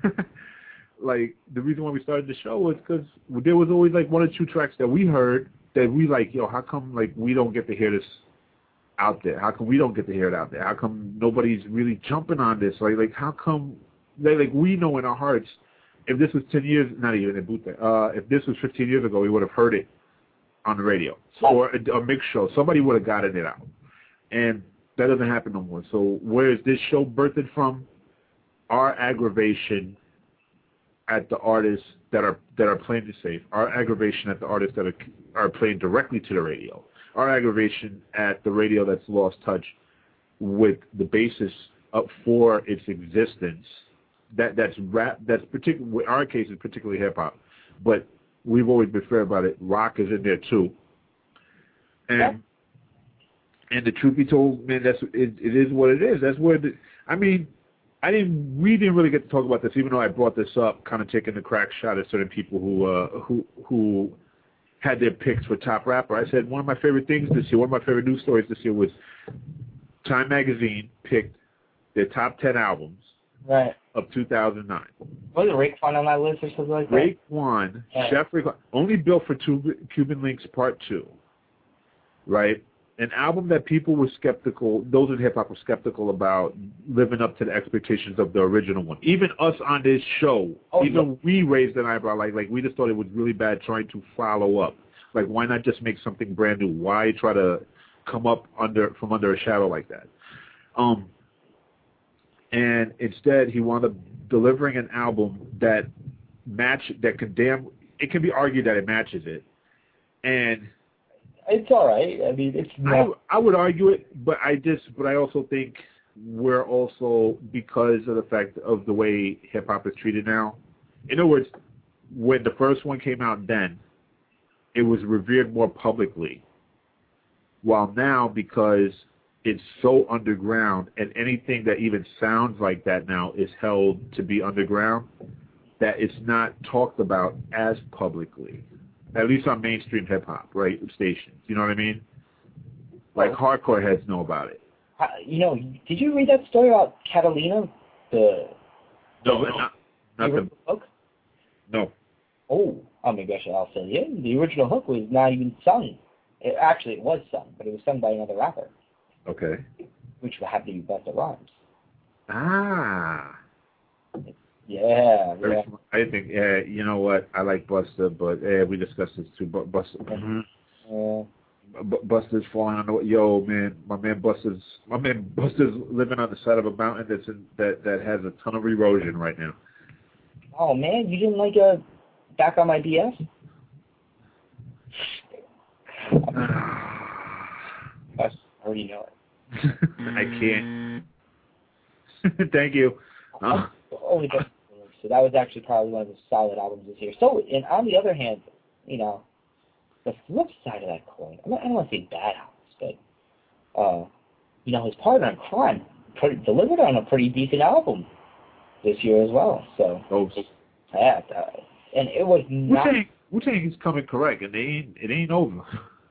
like the reason why we started the show was because there was always like one or two tracks that we heard that we like. Yo, how come like we don't get to hear this out there? How come we don't get to hear it out there? How come nobody's really jumping on this? Like like how come they like we know in our hearts. If this was ten years, not even in boot, uh, if this was fifteen years ago, we would have heard it on the radio or a, a mixed show. Somebody would have gotten it out, and that doesn't happen no more. So where is this show birthed from? Our aggravation at the artists that are that are playing it safe. Our aggravation at the artists that are are playing directly to the radio. Our aggravation at the radio that's lost touch with the basis up for its existence. That that's rap. That's particular. Our case is particularly hip hop, but we've always been fair about it. Rock is in there too, and yeah. and the truth be told, man, that's it, it is what it is. That's where the. I mean, I didn't. We didn't really get to talk about this, even though I brought this up, kind of taking the crack shot at certain people who uh, who who had their picks for top rapper. I said one of my favorite things this year, one of my favorite news stories this year was Time Magazine picked their top ten albums. Right. Of two thousand nine. Was it Raekwon on that list or something like that? Raekwon, yeah. Chef Raekwon, only built for two, Cuban Links Part two, right? An album that people were skeptical, those in hip-hop were skeptical about living up to the expectations of the original one. Even us on this show, oh, even yeah. we raised an eyebrow, like, like we just thought it was really bad trying to follow up. Like, why not just make something brand new? Why try to come up under from under a shadow like that? Um. And instead, he wound up delivering an album that match that can damn. It can be argued that it matches it, and it's all right. I mean, it's. Not... I I would argue it, but I just, but I also think we're also because of the fact of the way hip hop is treated now. In other words, when the first one came out, then it was revered more publicly, while now because it's so underground, and anything that even sounds like that now is held to be underground, that it's not talked about as publicly, at least on mainstream hip-hop, right, stations. You know what I mean? Like, hardcore heads know about it. Uh, you know, did you read that story about Catalina? The No, the, not, not the hook? No. Oh, oh my gosh, I'll say yeah. The original hook was not even sung. It, actually, it was sung, but it was sung by another rapper. Okay. Which would have to be Busta Rhymes. Ah. Yeah, Very yeah. Smart. I think, yeah, you know what? I like Busta, but yeah, we discussed this too. But Busta, mm-hmm. uh, B- Busta's falling on the yo, man. My man Busta's, my man Busta's living on the side of a mountain that's in, that that has a ton of erosion right now. Oh man, you didn't like a Back on My B S? I already know it. I can't. Thank you. Uh. Only just, so that was actually probably one of the solid albums this year. So, and on the other hand, you know, the flip side of that coin, I don't want to say bad albums, but, uh, you know, his partner in crime pretty, delivered on a pretty decent album this year as well. So, oh. yeah, uh, and it was not... Wu-Tang, Wu-Tang is coming correct, and they ain't, it ain't over.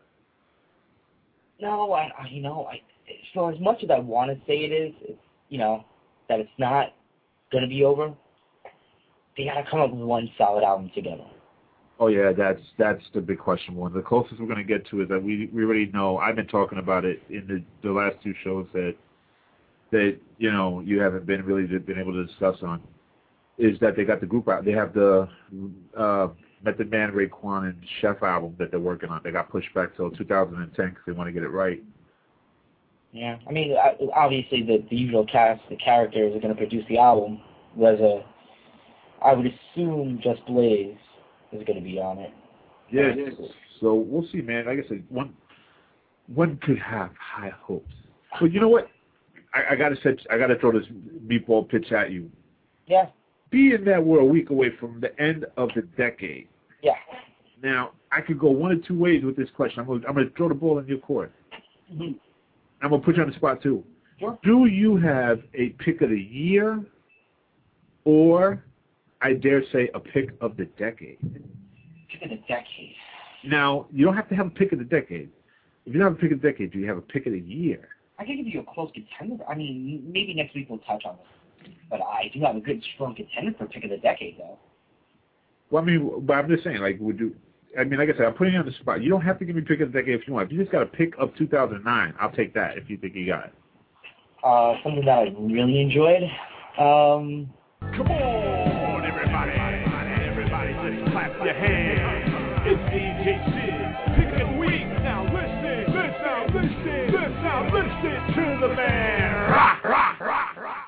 No, I, I, you know, I, so as much as I want to say it is, it's, you know, that it's not going to be over, they gotta come up with one solid album together. Oh yeah, that's that's the big question one. The closest we're going to get to is that we we already know. I've been talking about it in the the last two shows that that you know you haven't been really been able to discuss on. Is that they got the group out? They have the uh, Method Man, Raekwon, and Chef album that they're working on. They got pushed back till two thousand ten because they want to get it right. Yeah, I mean, obviously the the usual cast, the characters are going to produce the album. Whereas a, I would assume Just Blaze is going to be on it. Yeah, so we'll see, man. Like I said, one one could have high hopes. But you know what? I, I gotta set. I gotta throw this meatball pitch at you. Yeah. Being that we're a week away from the end of the decade. Yeah. Now I could go one or two ways with this question. I'm gonna I'm gonna throw the ball in your court. Mm-hmm. I'm gonna put you on the spot too. Sure. Do you have a pick of the year, or I dare say a pick of the decade? Pick of the decade. Now, you don't have to have a pick of the decade. If you don't have a pick of the decade, do you have a pick of the year? I can give you a close contender. I mean, maybe next week we'll touch on this. But I do have a good, strong contender for pick of the decade, though. Well, I mean, but I'm just saying, like, would you... I mean, like I said, I'm putting you on the spot. You don't have to give me pick of the decade if you want. If you just got a pick of two thousand nine, I'll take that if you think you got it. Uh, something that I really enjoyed. Um... Come on, everybody. Everybody just clap your hands. It's D J Sid. Pick of the week. Now listen. Listen. Now listen. Listen. Now listen to the man. Rock, rock, rock, rock.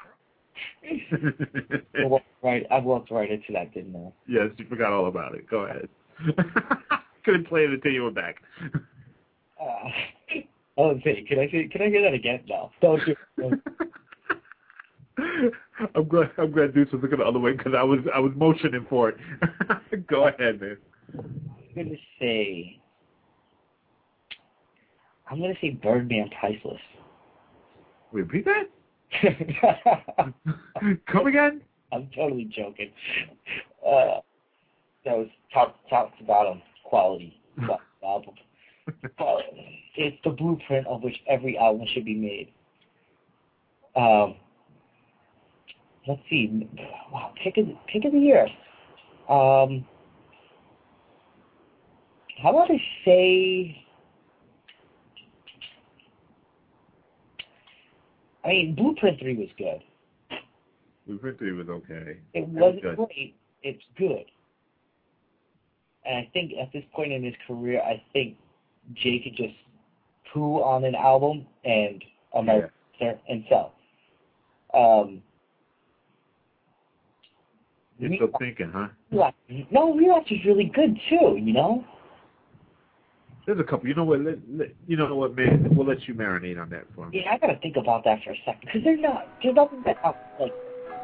I walked right, I walked right into that, didn't I? Yes, you forgot all about it. Go ahead. Couldn't play it until you were back. Uh, oh, say, can I say, can I hear that again? No, don't do it. I'm glad. I'm glad Deuce was looking the other way because I was I was motioning for it. Go ahead, man. I'm gonna say. I'm gonna say Birdman Priceless. Repeat that. Come again? I'm totally joking. Uh, that was top top to bottom quality, quality album. Uh, it's the blueprint of which every album should be made. Um. Let's see. Wow, pick of pick of the year. Um, how about I say? I mean, Blueprint three was good. Blueprint three was okay. It wasn't was great. It's good. And I think at this point in his career, I think Jay could just poo on an album and America yeah. and sell. Um. You're still thinking, huh? Relapse. No, Relapse is really good too. You know. There's a couple. You know what? Let, let, you know what, man? We'll let you marinate on that for me. Yeah, I gotta think about that for a second because they're not. There's nothing that like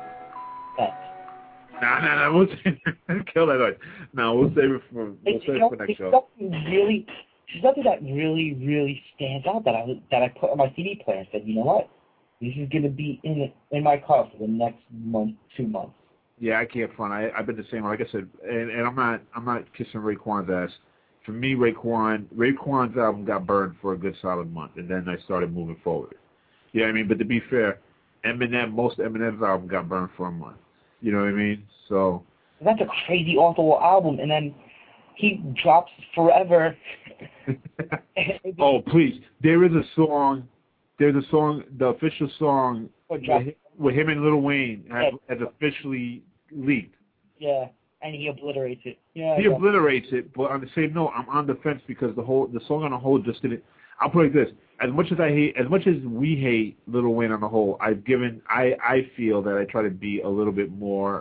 that. Nah, nah, nah. We'll kill that noise. No, we'll save it for. We'll it's, save you it know, for next show. Something really, there's nothing that really, really stands out that I that I put on my C D player and said, you know what? This is gonna be in in my car for the next month, two months. Yeah, I can't front. I, I've been the same. Like I said, and, and I'm not. I'm not kissing Raekwon's ass. For me, Raekwon, Raekwon's album got burned for a good solid month, and then I started moving forward. You know what I mean? But to be fair, Eminem, most of Eminem's album got burned for a month. You know what I mean? So that's a crazy, awful album, and then he drops Forever. Oh, please! There is a song. There's a song. The official song with, with him and Lil Wayne has, has officially leaked. Yeah, and he obliterates it. Yeah, he yeah. obliterates it, but on the same note, I'm on the fence because the whole the song on the whole just didn't. I'll put it like this: as much as I hate, as much as we hate Lil Wayne on the whole, I've given. I I feel that I try to be a little bit more.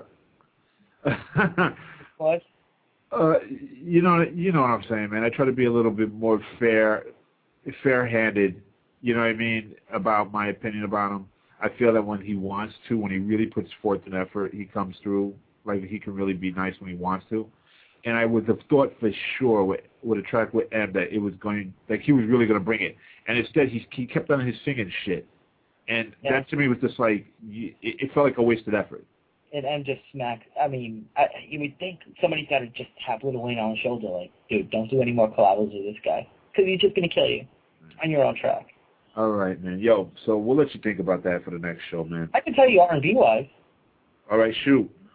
What? Uh, you know, you know what I'm saying, man. I try to be a little bit more fair, fair-handed. You know what I mean about my opinion about him. I feel that when he wants to, when he really puts forth an effort, he comes through. Like he can really be nice when he wants to. And I would have thought for sure with, with a track with M that it was going, like he was really going to bring it. And instead, he he kept on his singing shit. And yeah. that to me was just like, it, it felt like a wasted effort. And M just smacked. I mean, I, you would think somebody's got to just tap Lil Wayne on the shoulder, like, dude, don't do any more collabs with this guy, because he's just going to kill you on your own track. All right, man. Yo, so we'll let you think about that for the next show, man. I can tell you R and B wise. All right, shoot.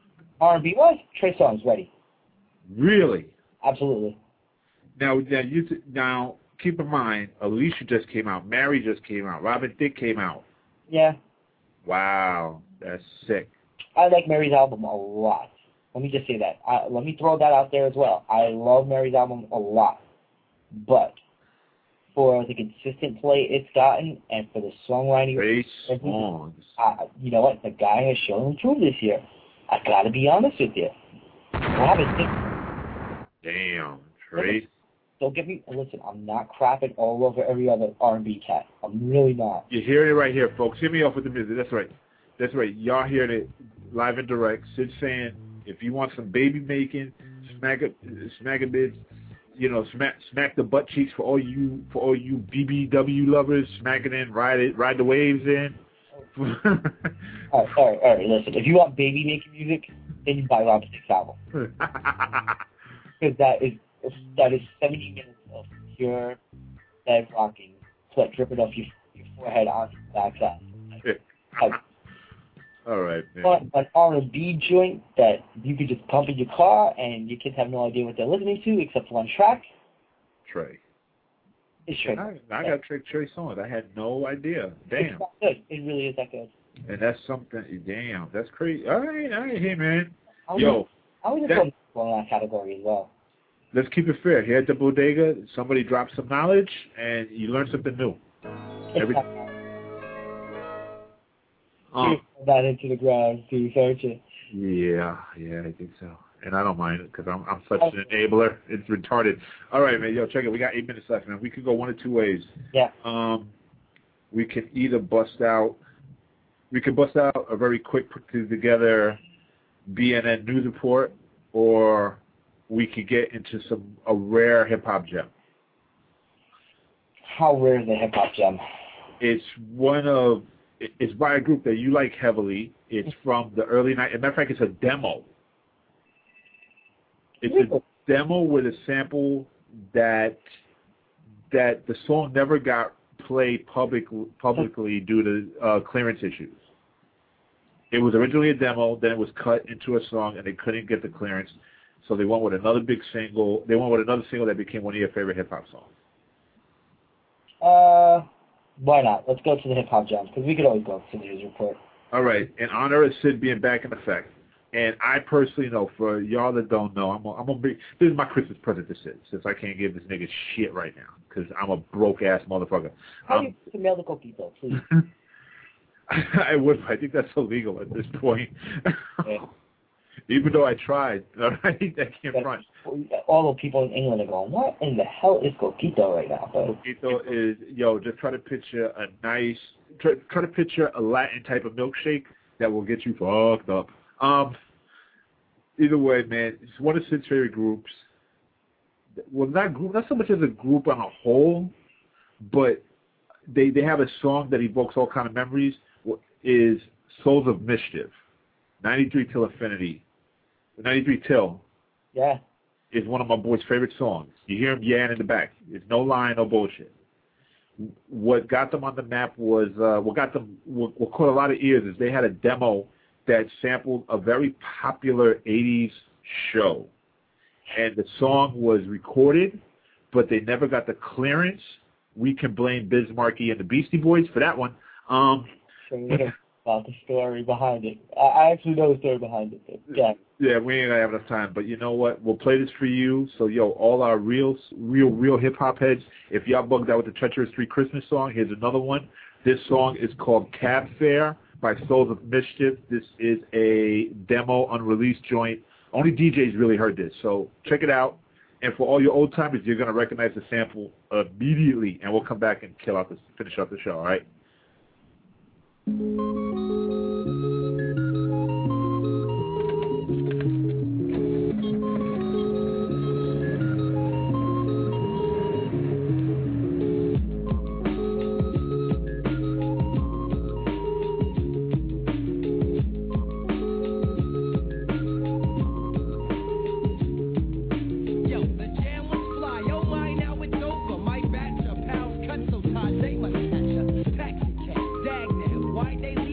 R and B wise, Trey Songz ready. Really? Absolutely. Now, now, you t- now keep in mind, Alicia just came out. Mary just came out. Robin Thicke came out. Yeah. Wow, that's sick. I like Mary's album a lot. Let me just say that. I, let me throw that out there as well. I love Mary's album a lot. But for the consistent play it's gotten and for the songwriting, Trey Songz. Uh, you know what? The guy has shown through this year. I got to be honest with you. Robin Thicke. Damn, Trey. Don't get me, listen, I'm not crapping all over every other R and B cat. I'm really not. You hear it right here, folks. Hear me off with the music. That's right. That's right. Y'all hearing it live and direct. Sid saying, if you want some baby making, smack it, smack a bit, you know, smack smack the butt cheeks for all you for all you B B W lovers. Smack it in, ride it, ride the waves in. all right, all right, all right. Listen, if you want baby making music, then you buy Robin Thicke's album. Because that is that is seventy minutes of pure bed rocking, sweat dripping off your, your forehead onto the backside. Like, all right, man. But an R and B joint that you could just pump in your car and your kids have no idea what they're listening to except one track. Trey. It's Trey. I, I got Trey Trey Songz. I had no idea. Damn. It's not good. It really is that good. And that's something. Damn, that's crazy. All right, all right, hey man. I was Yo, I was just going in that category as well. Let's keep it fair. Here at the bodega, somebody drops some knowledge, and you learn something new. Every, um, that into the ground, too, don't you? Yeah, yeah, I think so. And I don't mind it because I'm I'm such an enabler. It's retarded. All right, man. Yo, check it. We got eight minutes left, man. We could go one of two ways. Yeah. Um, we can either bust out. We could bust out a very quick, put together B N N news report, or we could get into some a rare hip hop gem. How rare is the hip hop gem? It's one of. It's by a group that you like heavily. It's from the early nineties. As a matter of fact, it's a demo. It's a demo with a sample that that the song never got played public, publicly due to uh, clearance issues. It was originally a demo, then it was cut into a song, and they couldn't get the clearance, so they went with another big single. They went with another single that became one of your favorite hip hop songs. Uh, why not? Let's go to the hip hop gems because we could always go to the news report. All right, in honor of Sid being back in effect. And I personally know, for y'all that don't know, I'm gonna be. This is my Christmas present to Sid, since I can't give this nigga shit right now, because I'm a broke ass motherfucker. How Um, do you mail the coquito, please? I would. I think that's illegal at this point. Yeah. Even though I tried, all right, I can't front. All the people in England are going, what in the hell is coquito right now? But Coquito is, yo, just try to picture a nice, try, try to picture a Latin type of milkshake that will get you fucked up. Um, either way, man, it's one of Sid's favorite groups. Well, not group, not so much as a group on a whole, but they they have a song that evokes all kind of memories. Is Souls of Mischief, ninety-three Till Infinity, ninety-three Till. Yeah. Is one of my boys' favorite songs. You hear him yan in the back. It's no lie, no bullshit. What got them on the map was, uh, what got them, what, what caught a lot of ears is they had a demo that sampled a very popular eighties show. And the song was recorded, but they never got the clearance. We can blame Biz Markie and the Beastie Boys for that one. Um, about the story behind it. I actually know the story behind it. Yeah. Yeah, we ain't gonna have enough time, but you know what? We'll play this for you. So, yo, all our real, real, real hip hop heads, if y'all bugged out with the Treacherous Three Christmas song, here's another one. This song is called Cab Fare by Souls of Mischief. This is a demo, unreleased joint. Only D Js really heard this, so check it out. And for all your old timers, you're gonna recognize the sample immediately, and we'll come back and kill out this, finish up the show. All right. Why they leave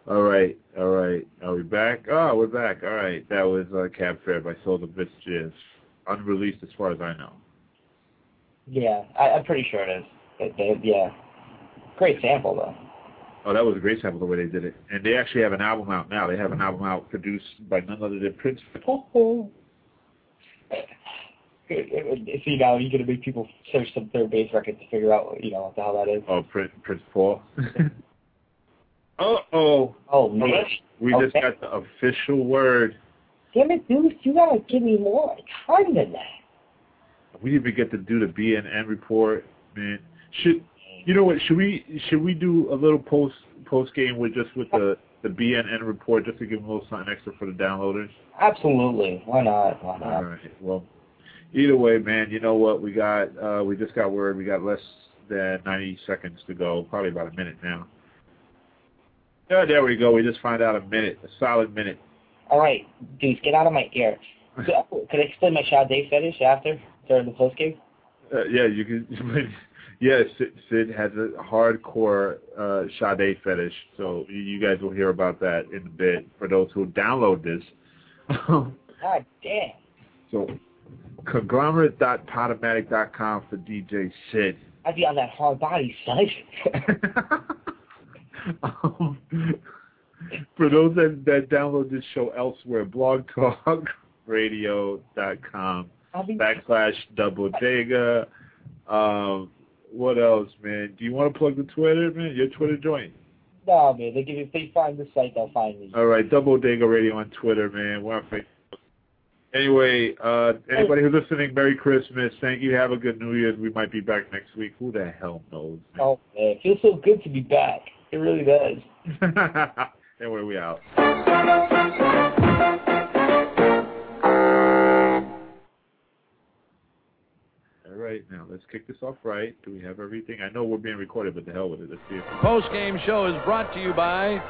All right, all right. Are we back? Oh, we're back. All right. That was uh, Cab Fair by Soul of Bitches. Unreleased as far as I know. Yeah, I, I'm pretty sure it is. It, they, yeah. Great sample, though. Oh, that was a great sample the way they did it. And they actually have an album out now. They have an album out produced by none other than Prince Paul. See, now you're going to make people search some third base records to figure out, you know, what the hell that is. Oh, Prince, Prince Paul. Uh-oh. Oh, man. We okay. just got the official word. Damn it, Deuce, you got to give me more time than that. We didn't even get to do the B N N report, man. Should you know what? Should we should we do a little post post game with just with the the B N N report just to give them a little something extra for the downloaders? Absolutely. Why not? Why not? All right. Well, either way, man. You know what? We got uh, we just got word. We got less than ninety seconds to go. Probably about a minute now. Yeah, there we go. We just find out a minute, a solid minute. All right, Deuce, get out of my ear. Could I explain my Sade fetish after during the post game? Uh, yeah, you can. Yes, yeah, Sid, Sid has a hardcore uh, Sade fetish, so you guys will hear about that in a bit for those who download this. God damn. So, conglomerate dot podomatic dot com for D J Sid. I'd be on that hard body site. um, for those that, that download this show elsewhere, blog talk radio dot com backslash double dega. Um, what else, man? Do you want to plug the Twitter, man? Your Twitter joint? No, man. They give you, if they find the site, they'll find me. All right, Double Dega Radio on Twitter, man. We're on Facebook. Anyway, uh, anybody who's listening, Merry Christmas. Thank you. Have a good New Year's. We might be back next week. Who the hell knows, man? Oh, man. It feels so good to be back. It really does. Anyway, we out. All right, now let's kick this off right. Do we have everything? I know we're being recorded, but the hell with it. Let's see if Post-game show is brought to you by...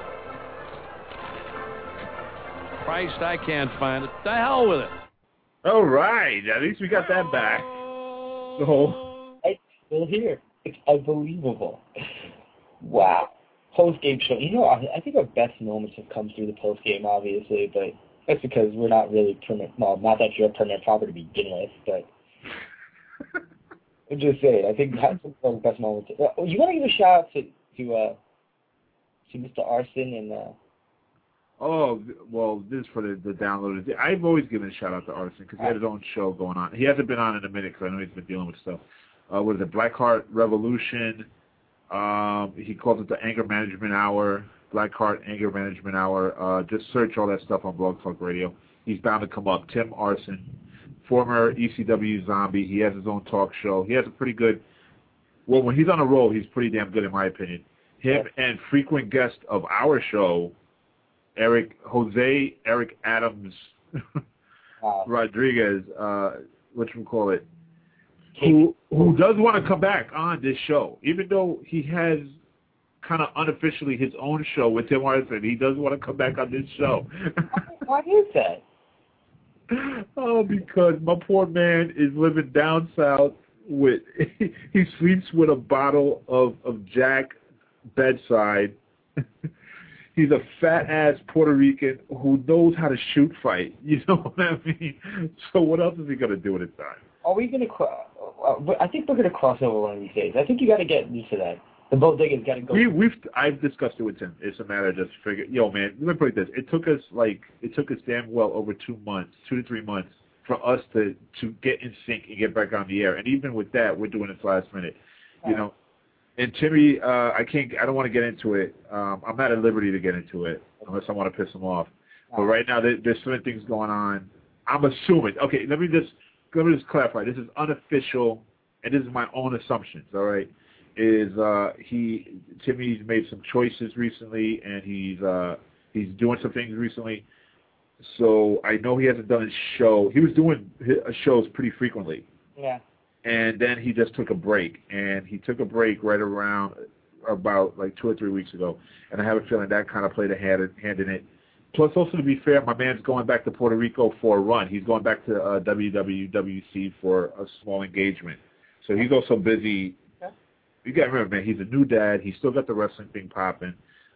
Christ, I can't find it. The hell with it. All right. At least we got that back. So... It's still here. It's unbelievable. Wow. Post-game show. You know, I, I think our best moments have come through the post-game, obviously, but that's because we're not really permanent. Well, not that you're a permanent property to begin with, but I'm just saying. I think that's some of the best moments. Uh, you want to give a shout out to to uh, to Mister Arson and. Uh, oh well, this is for the, the downloaders. I've always given a shout out to Arson because he had his own show going on. He hasn't been on in a minute because I know he's been dealing with stuff. Uh, what is it? Blackheart Revolution. Um, he calls it the Anger Management Hour, Blackheart Anger Management Hour. Uh, just search all that stuff on Blog Talk Radio. He's bound to come up. Tim Arson, former E C W zombie. He has his own talk show. He has a pretty good, well, when he's on a roll, he's pretty damn good in my opinion. Him and frequent guest of our show, Eric, Jose Eric Adams wow. Rodriguez, uh, whatchamacallit, who who does want to come back on this show, even though he has kind of unofficially his own show with Tim Arson. He does want to come back on this show. Why is that? Oh, because my poor man is living down south with he sleeps with a bottle of, of Jack bedside. He's a fat ass Puerto Rican who knows how to shoot fight. You know what I mean? So what else is he gonna do with his time? Are we gonna? Uh, I think we're gonna cross over one of these days. I think you got to get used to that. The boat digger's got to go. We, we've I've discussed it with him. It's a matter of just figure. Yo, man, let me put it this: it took us like it took us damn well over two months, two to three months, for us to to get in sync and get back on the air. And even with that, we're doing this last minute, you know. And Timmy, uh, I can't. I don't want to get into it. Um, I'm not at liberty to get into it unless I want to piss him off. But right now, there, there's certain things going on. I'm assuming. Okay, let me just let me just clarify. This is unofficial, and this is my own assumptions. All right, is uh, he Timmy's made some choices recently, and he's uh, he's doing some things recently. So I know he hasn't done his show. He was doing his shows pretty frequently. Yeah. And then he just took a break, and he took a break right around about like two or three weeks ago. And I have a feeling that kind of played a hand, hand in it. Plus, also to be fair, my man's going back to Puerto Rico for a run. He's going back to uh, W W C for a small engagement. So he's also busy. Okay. You got to remember, man, he's a new dad. He's still got the wrestling thing popping.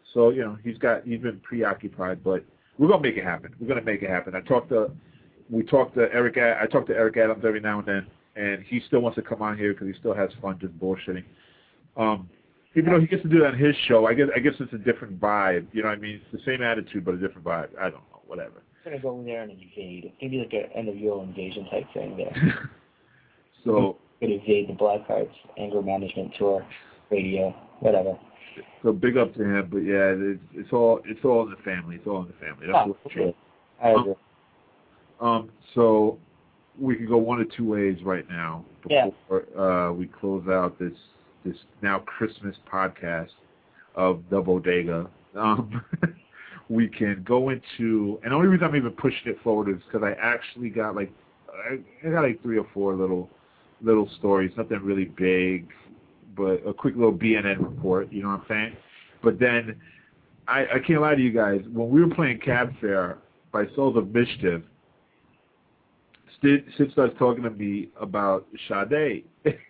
So you know he's got he's been preoccupied, but we're gonna make it happen. We're gonna make it happen. I talked to we talked to Eric. I talk to Eric Adams every now and then, and he still wants to come on here because he still has fun just bullshitting. Um, even though he gets to do that on his show, I guess I guess it's a different vibe. You know what I mean? It's the same attitude, but a different vibe. I don't know. Whatever. I'm gonna go in there and invade. It's gonna be like an end of year invasion type thing there. So. Gonna invade the Blackhearts Anger Management Tour, radio, whatever. So big up to him, but yeah, it's, it's all it's all in the family. It's all in the family. That's oh, what okay. I agree. Um, um, so we can go one of two ways right now before yeah. uh, we close out this this now Christmas podcast of the Bodega. Um, we can go into, and the only reason I'm even pushing it forward is because I actually got like I, I got like three or four little little stories, nothing really big, but a quick little B N N report, you know what I'm saying? But then, I, I can't lie to you guys, when we were playing Cab Fair by Souls of Mischief, Sid, Sid starts talking to me about Sade.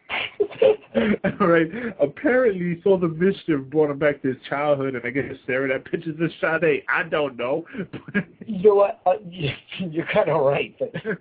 All right. Apparently, Souls of Mischief brought him back to his childhood, and I get to staring at pictures of Sade. I don't know. You know what? Uh, you're kind of right.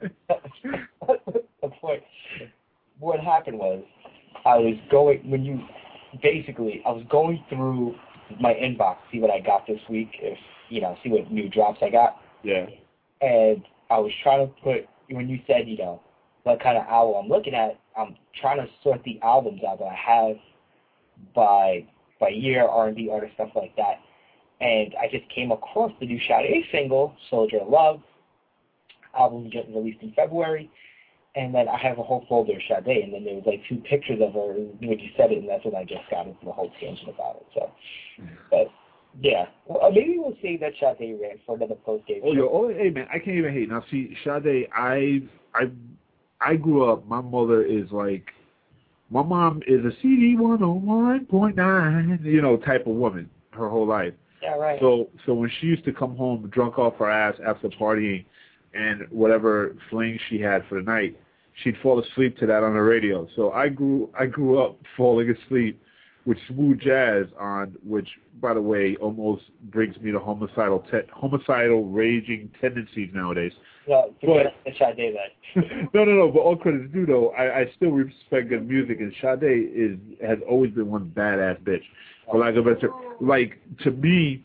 But the point. What happened was, I was going, when you, basically, I was going through my inbox, see what I got this week, if, you know, see what new drops I got. Yeah. And I was trying to put, when you said, you know, what kind of album I'm looking at, I'm trying to sort the albums out that I have by, by year, R and B artists, stuff like that. And I just came across the new Sade single, Soldier of Love, album getting released in February. And then I have a whole folder of Sade, and then there was like two pictures of her when you said it, and that's when I just got into the whole tangent about it. So, but yeah, well, maybe we'll save that Sade rant for another post game. Oh, yo, oh, hey man, I can't even hate. Now, see, Sade, I, I, I grew up. My mother is like, my mom is a C D one oh one point nine, you know, type of woman her whole life. Yeah, right. So, so when she used to come home drunk off her ass after partying, and whatever fling she had for the night, she'd fall asleep to that on the radio. So I grew I grew up falling asleep with smooth jazz on, which, by the way, almost brings me to homicidal te- homicidal raging tendencies nowadays. No, but, Sade that. no, no, no. But all credits due, though, I, I still respect good music, and Sade is has always been one badass bitch. For lack of a better, like to me,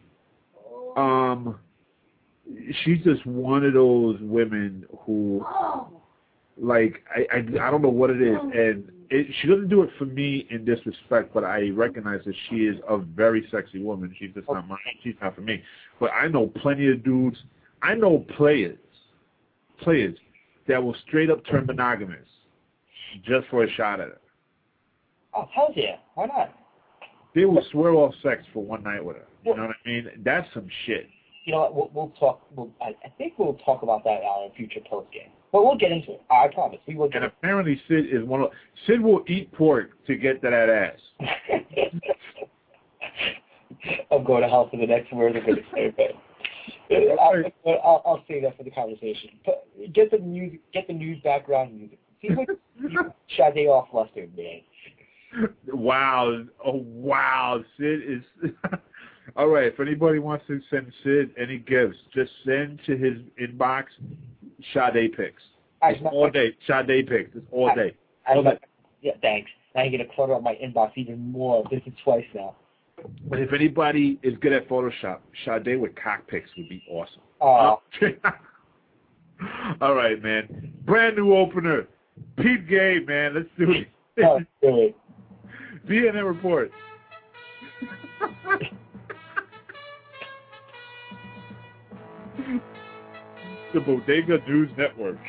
um. she's just one of those women who, like, I, I, I don't know what it is, and it, she doesn't do it for me in disrespect, but I recognize that she is a very sexy woman. She's just not mine. She's not for me. But I know plenty of dudes. I know players, players that will straight up turn monogamous just for a shot at her. Oh, hell yeah. Why not? They will swear off sex for one night with her. You know what I mean? That's some shit. You know what? We'll, we'll talk. We'll, I, I think we'll talk about that on a future post game. But we'll get into it. I promise. We will. Get and it. Apparently, Sid is one of Sid will eat pork to get to that ass. I'm going to hell for the next word I'm going to say, but I'll, I'll, I'll say that for the conversation. But get the music. Get the news background music. See what Sade off flustered, man. Wow! Oh wow! Sid is. All right, if anybody wants to send Sid any gifts, just send to his inbox Sade pics. It's all day. Sade pics. It's all day. I, I, I, yeah, thanks. Now you're going to clutter up my inbox even more. This is twice now. But if anybody is good at Photoshop, Sade with cock pics would be awesome. Oh. All right, man. Brand new opener. Pete Gay, man. Let's do it. Let's do it. B N N report. The Bodega News Network.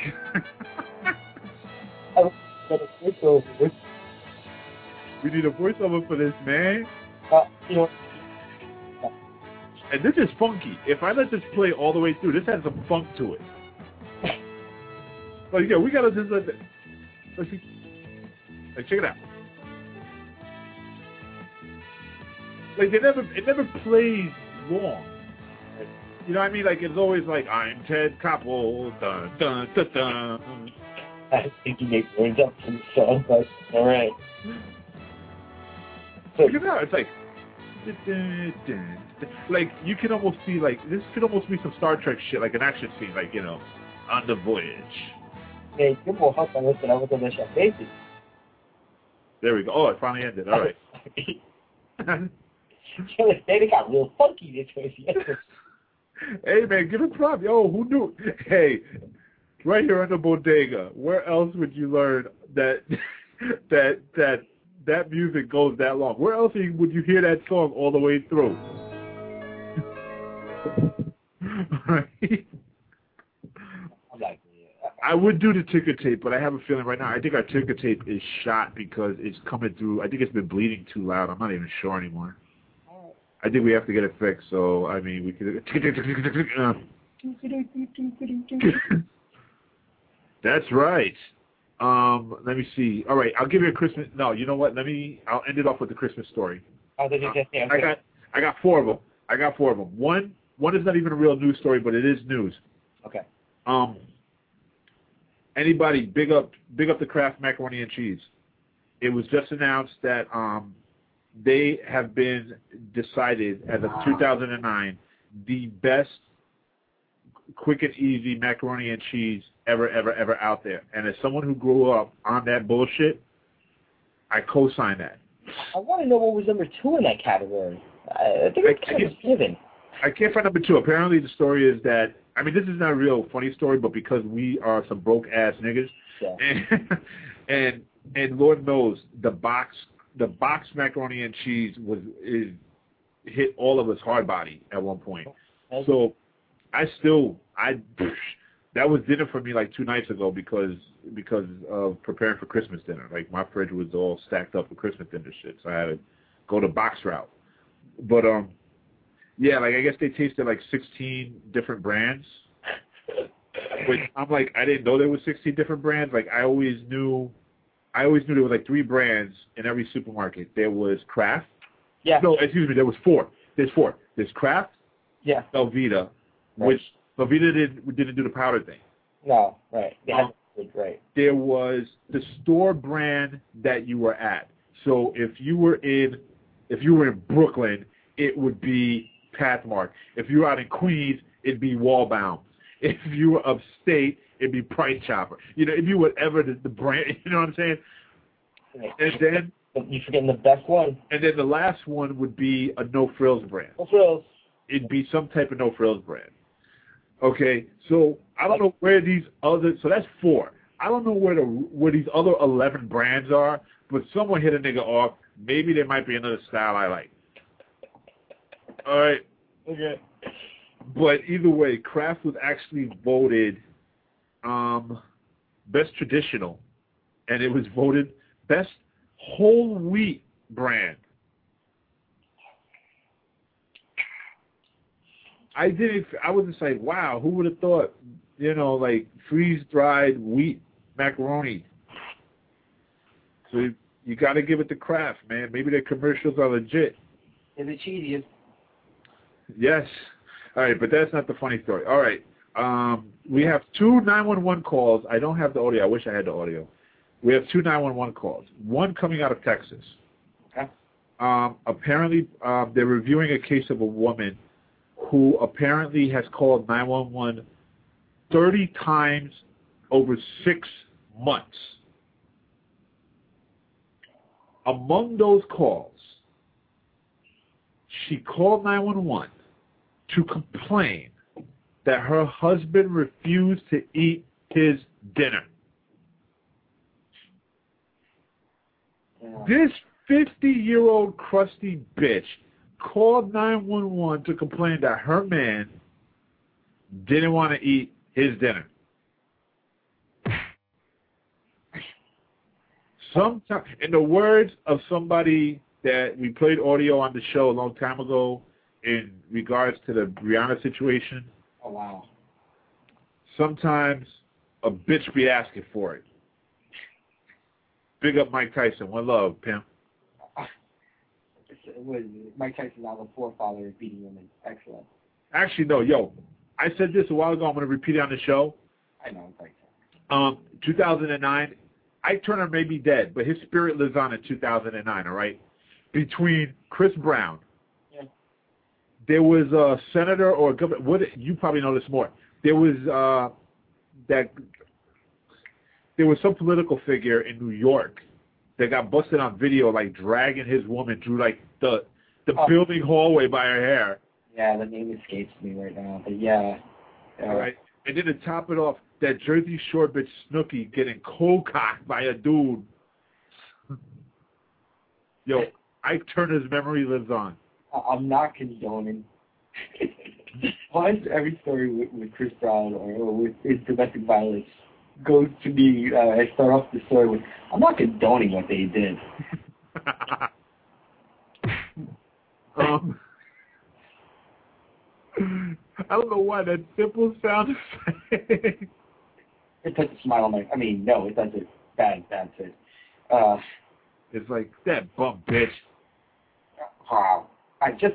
We need a voiceover for this, man. Uh, you know. And this is funky. If I let this play all the way through, this has some funk to it. Like, yeah, we gotta just let it. Let's see. Like, check it out. Like, they never, it never plays long. You know what I mean? Like, it's always like, I'm Ted Koppel, dun, dun, dun, dun. I think you make words up from the song, but all right. So, look at that. It's like, Like, you can almost see, like, this could almost be some Star Trek shit, like an action scene, like, you know, on the voyage. Hey, qué moja con este nuevo de Shambesi. There we go. Oh, it finally ended. All right. They got real funky this way. Hey, man, give it props. Yo, who knew? Hey, right here in the bodega, where else would you learn that that that that music goes that long? Where else would you hear that song all the way through? Right? I would do the ticker tape, but I have a feeling right now, I think our ticker tape is shot because it's coming through. I think it's been bleeding too loud. I'm not even sure anymore. I think we have to get it fixed, so, I mean, we could... Uh. That's right. Um, let me see. All right, I'll give you a Christmas... No, you know what? Let me... I'll end it off with the Christmas story. Oh, did you just... Uh, I got I got four of them. I got four of them. One, one is not even a real news story, but it is news. Okay. Um... Anybody, big up big up the Kraft macaroni and cheese. It was just announced that um, they have been decided as of two thousand nine the best quick and easy macaroni and cheese ever, ever, ever out there. And as someone who grew up on that bullshit, I co-sign that. I want to know what was number two in that category. I think it's kind of given. I can't find number two. Apparently the story is that, I mean, this is not a real funny story, but because we are some broke-ass niggas, yeah. and, and and Lord knows, the box the box macaroni and cheese was is hit all of us hard body at one point. Okay. So I still, I that was dinner for me like two nights ago because because of preparing for Christmas dinner. Like, my fridge was all stacked up with Christmas dinner shit, so I had to go the box route. But, um, yeah, like, I guess they tasted like sixteen different brands. Which I'm like, I didn't know there was sixteen different brands. Like, I always knew, I always knew there was like three brands in every supermarket. There was Kraft. Yeah. No, excuse me, there was four. There's four. There's Kraft. Yeah. Velveeta, right. Which Velveeta did, didn't do the powder thing. No, right. Yeah, um, right. There was the store brand that you were at. So if you were in, if you were in Brooklyn, it would be Pathmark. If you were out in Queens, it'd be Wallbound. If you were upstate, it'd be Price Chopper. You know, if you whatever the, the brand, you know what I'm saying? Right. And then you're forgetting the best one. And then the last one would be a No Frills brand. No Frills. It'd be some type of No Frills brand. Okay, so I don't know where these other. So that's four. I don't know where the where these other eleven brands are, but someone hit a nigga off. Maybe there might be another style I like. All right. Okay. But either way, Kraft was actually voted um, best traditional, and it was voted best whole wheat brand. I didn't. I was just like, wow, who would have thought? You know, like freeze-dried wheat macaroni. So you, you got to give it to Kraft, man. Maybe their commercials are legit. Is it cheesy? Yes. All right, but that's not the funny story. All right. Um, we have two nine one one calls. I don't have the audio. I wish I had the audio. We have two nine one one calls. One coming out of Texas. Okay. Um, apparently, um, they're reviewing a case of a woman who apparently has called nine one one thirty times over six months. Among those calls, she called nine one one to complain that her husband refused to eat his dinner. Yeah. This fifty-year-old crusty bitch called nine one one to complain that her man didn't want to eat his dinner. Sometimes, in the words of somebody that we played audio on the show a long time ago in regards to the Rihanna situation. Oh, wow. Sometimes a bitch be asking for it. Big up Mike Tyson. One love, pimp. Mike Tyson's not the forefather of beating women. Excellent. Actually, no, yo. I said this a while ago. I'm going to repeat it on the show. I know. Thanks. Um, two thousand nine, Ike Turner may be dead, but his spirit lives on in two thousand nine, all right? Between Chris Brown, there was a senator or a governor. What you probably know this more. There was uh, that. There was some political figure in New York that got busted on video, like dragging his woman through like the the oh. building hallway by her hair. Yeah, the name escapes me right now, but yeah. yeah. All right, and then to top it off, that Jersey Shore bitch Snooki getting cold cocked by a dude. Yo, Ike Turner's memory lives on. I'm not condoning. Why is every story with, with Chris Brown or, or with his domestic violence goes to me? Uh, I start off the story with, I'm not condoning what they did. um, I don't know why that simple sound effect. It puts a smile on my. I mean, no, it doesn't. Bad, bad fit. Uh, it's like that bum bitch. Wow. I just.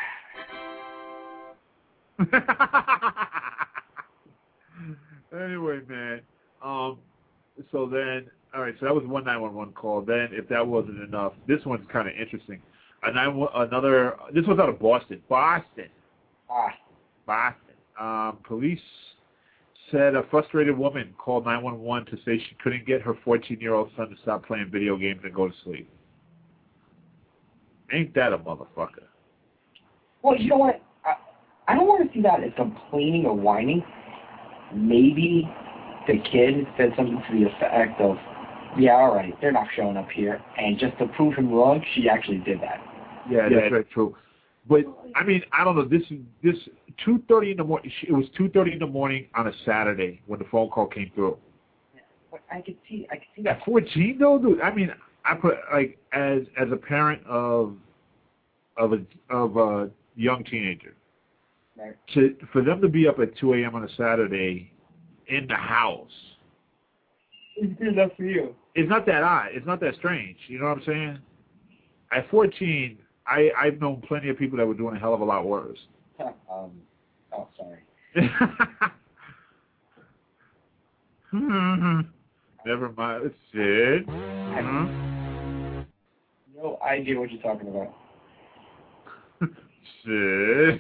Anyway, man. Um. So then, all right. So that was one nine one one call. Then, if that wasn't enough, this one's kind of interesting. A nine another. This one's out of Boston. Boston. Ah. Boston. Um. Police said a frustrated woman called nine one one to say she couldn't get her fourteen-year-old son to stop playing video games and go to sleep. Ain't that a motherfucker? Well, you know what? I, I don't want to see that as complaining or whining. Maybe the kid said something to the effect of, yeah, all right, they're not showing up here. And just to prove him wrong, she actually did that. Yeah, that's very true. But, I mean, I don't know. This this two thirty in the morning. It was two thirty in the morning on a Saturday when the phone call came through. But I could see, I could see that. At fourteen, though, dude. I mean, I put like as as a parent of of a of a young teenager, right. to for them to be up at two a.m. on a Saturday in the house. It's good enough for you. It's not that odd. It's not that strange. You know what I'm saying? At fourteen. I, I've known plenty of people that were doing a hell of a lot worse. um, oh, sorry. Never mind. Sid. I have no idea what you're talking about. Sid.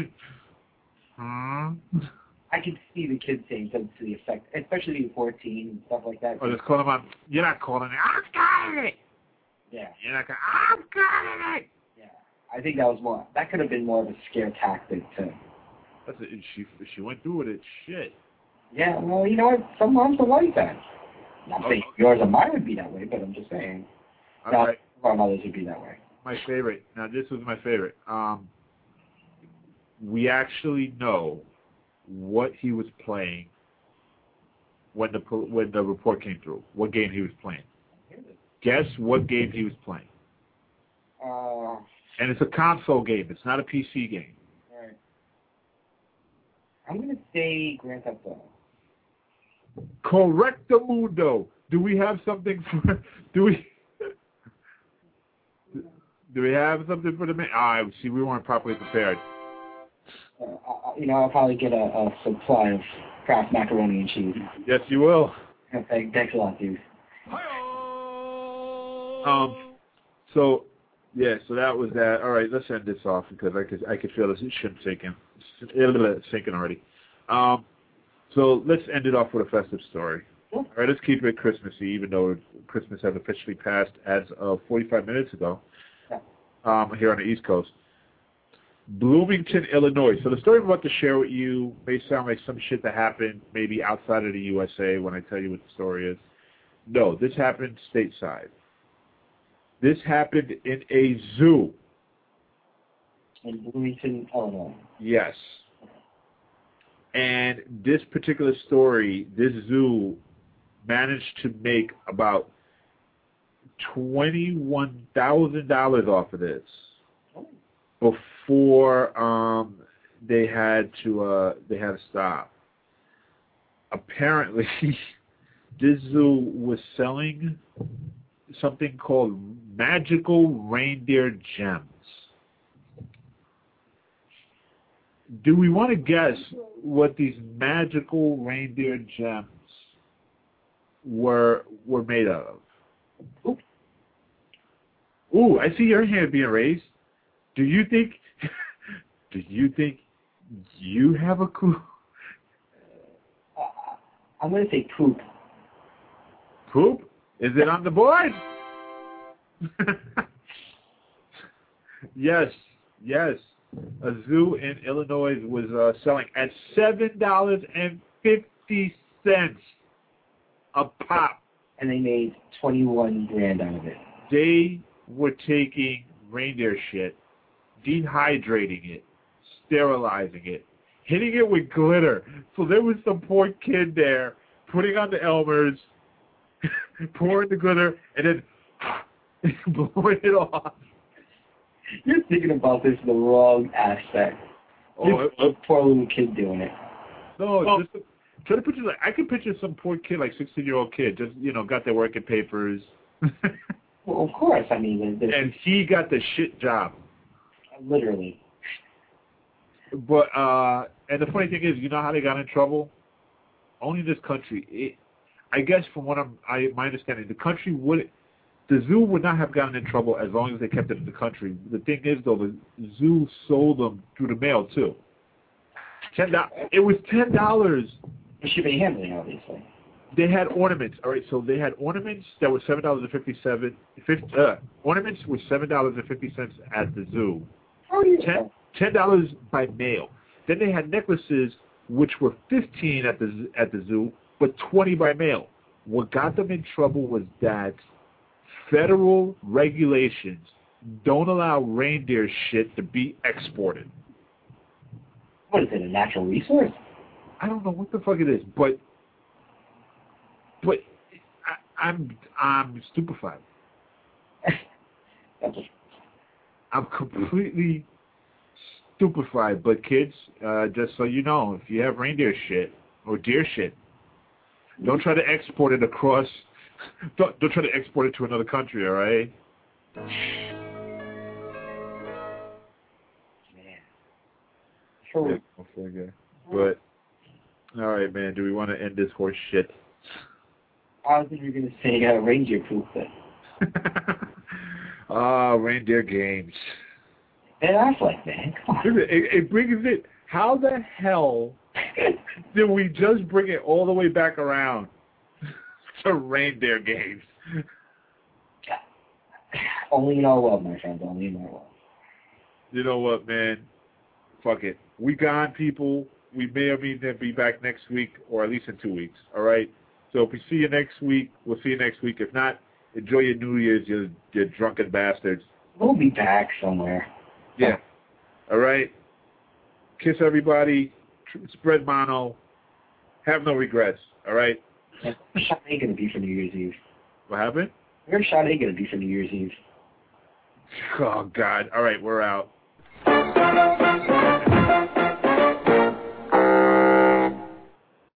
huh? I can see the kids saying something to the effect, especially at fourteen and stuff like that. Oh, just call them on. You're not calling it. I've got it. Yeah. You're not going, I've got it. I think that was more. That could have been more of a scare tactic too. That's a, she. She went through with it. Shit. Yeah. Well, you know what? Some moms are like that. Not oh. saying yours or mine would be that way, but I'm just saying. All no, right. our mothers would be that way. My favorite. Now this was my favorite. Um, we actually know what he was playing when the when the report came through. What game he was playing? Guess what game he was playing? Uh. And it's a console game. It's not a P C game. Right. I'm going to say Grand Theft Auto. Correctamundo. Do we have something for... Do we... Do we have something for the man? Ah, see, we weren't properly prepared. Uh, uh, you know, I'll probably get a, a supply of Kraft macaroni and cheese. Yes, you will. Thanks, thanks a lot, dude. Um, so... Yeah, so that was that. All right, let's end this off because I could I could feel this. It shouldn't sink in. It's sinking already. Um, so let's end it off with a festive story. All right, let's keep it Christmassy, even though Christmas has officially passed as of forty-five minutes ago um, here on the East Coast. Bloomington, Illinois. So the story I'm about to share with you may sound like some shit that happened maybe outside of the U S A when I tell you what the story is. No, this happened stateside. This happened in a zoo. In Bloomington, Illinois. Yes. And this particular story, this zoo managed to make about twenty-one thousand dollars off of this before um, they had to uh, they had to stop. Apparently, this zoo was selling something called magical reindeer gems. Do we want to guess what these magical reindeer gems were were made of? Ooh, Ooh I see your hand being raised. Do you think Do you think you have a clue? Uh, I'm going to say poop. Poop? Is it on the board? Yes, yes. A zoo in Illinois was uh, selling at seven dollars and fifty cents a pop. And they made twenty-one grand out of it. They were taking reindeer shit, dehydrating it, sterilizing it, hitting it with glitter. So there was some poor kid there putting on the Elmers, pouring the glitter, and then blowing it off. You're thinking about this in the wrong aspect. Oh, it, a poor little kid doing it. No, oh. just try to picture like I can picture some poor kid, like sixteen-year-old kid, just you know, got their working papers. Well, of course. I mean, and he got the shit job. Literally. But uh, and the funny thing is, you know how they got in trouble? Only in this country. It, I guess from what I'm, I my understanding, the country would. The zoo would not have gotten in trouble as long as they kept it in the country. The thing is, though, the zoo sold them through the mail, too. Ten dollars. It was ten dollars. Shipping and handling, obviously. They had ornaments. All right, so they had ornaments that were seven dollars and fifty-seven cents. Uh, ornaments were seven dollars and fifty cents at the zoo. Oh, yeah. ten dollars by mail. Then they had necklaces, which were fifteen dollars at the, at the zoo, but twenty dollars by mail. What got them in trouble was that federal regulations don't allow reindeer shit to be exported. What is it, a natural resource? I don't know what the fuck it is, but but I, I'm I'm stupefied. I'm completely stupefied. But kids, uh, just so you know, if you have reindeer shit or deer shit, don't try to export it across. Don't, don't try to export it to another country, all right? Man. Sure. Yeah, but, all right, man, do we want to end this horse shit? I was thinking you were going to say uh, reindeer poop, but... Ah, reindeer games. Ben Affleck, man, come on. It, it brings it... How the hell did we just bring it all the way back around to reindeer games? Only in our world, my friends. Only in our world. You know what, man? Fuck it. We gone, people. We may or may not be back next week, or at least in two weeks. All right? So if we see you next week, we'll see you next week. If not, enjoy your New Year's, you, you drunken bastards. We'll be back somewhere. Yeah. All right? Kiss everybody. Spread mono. Have no regrets. All right? Where's Sade going to be for New Year's Eve? What happened? Where's Sade going to be for New Year's Eve? Oh, God. All right, we're out.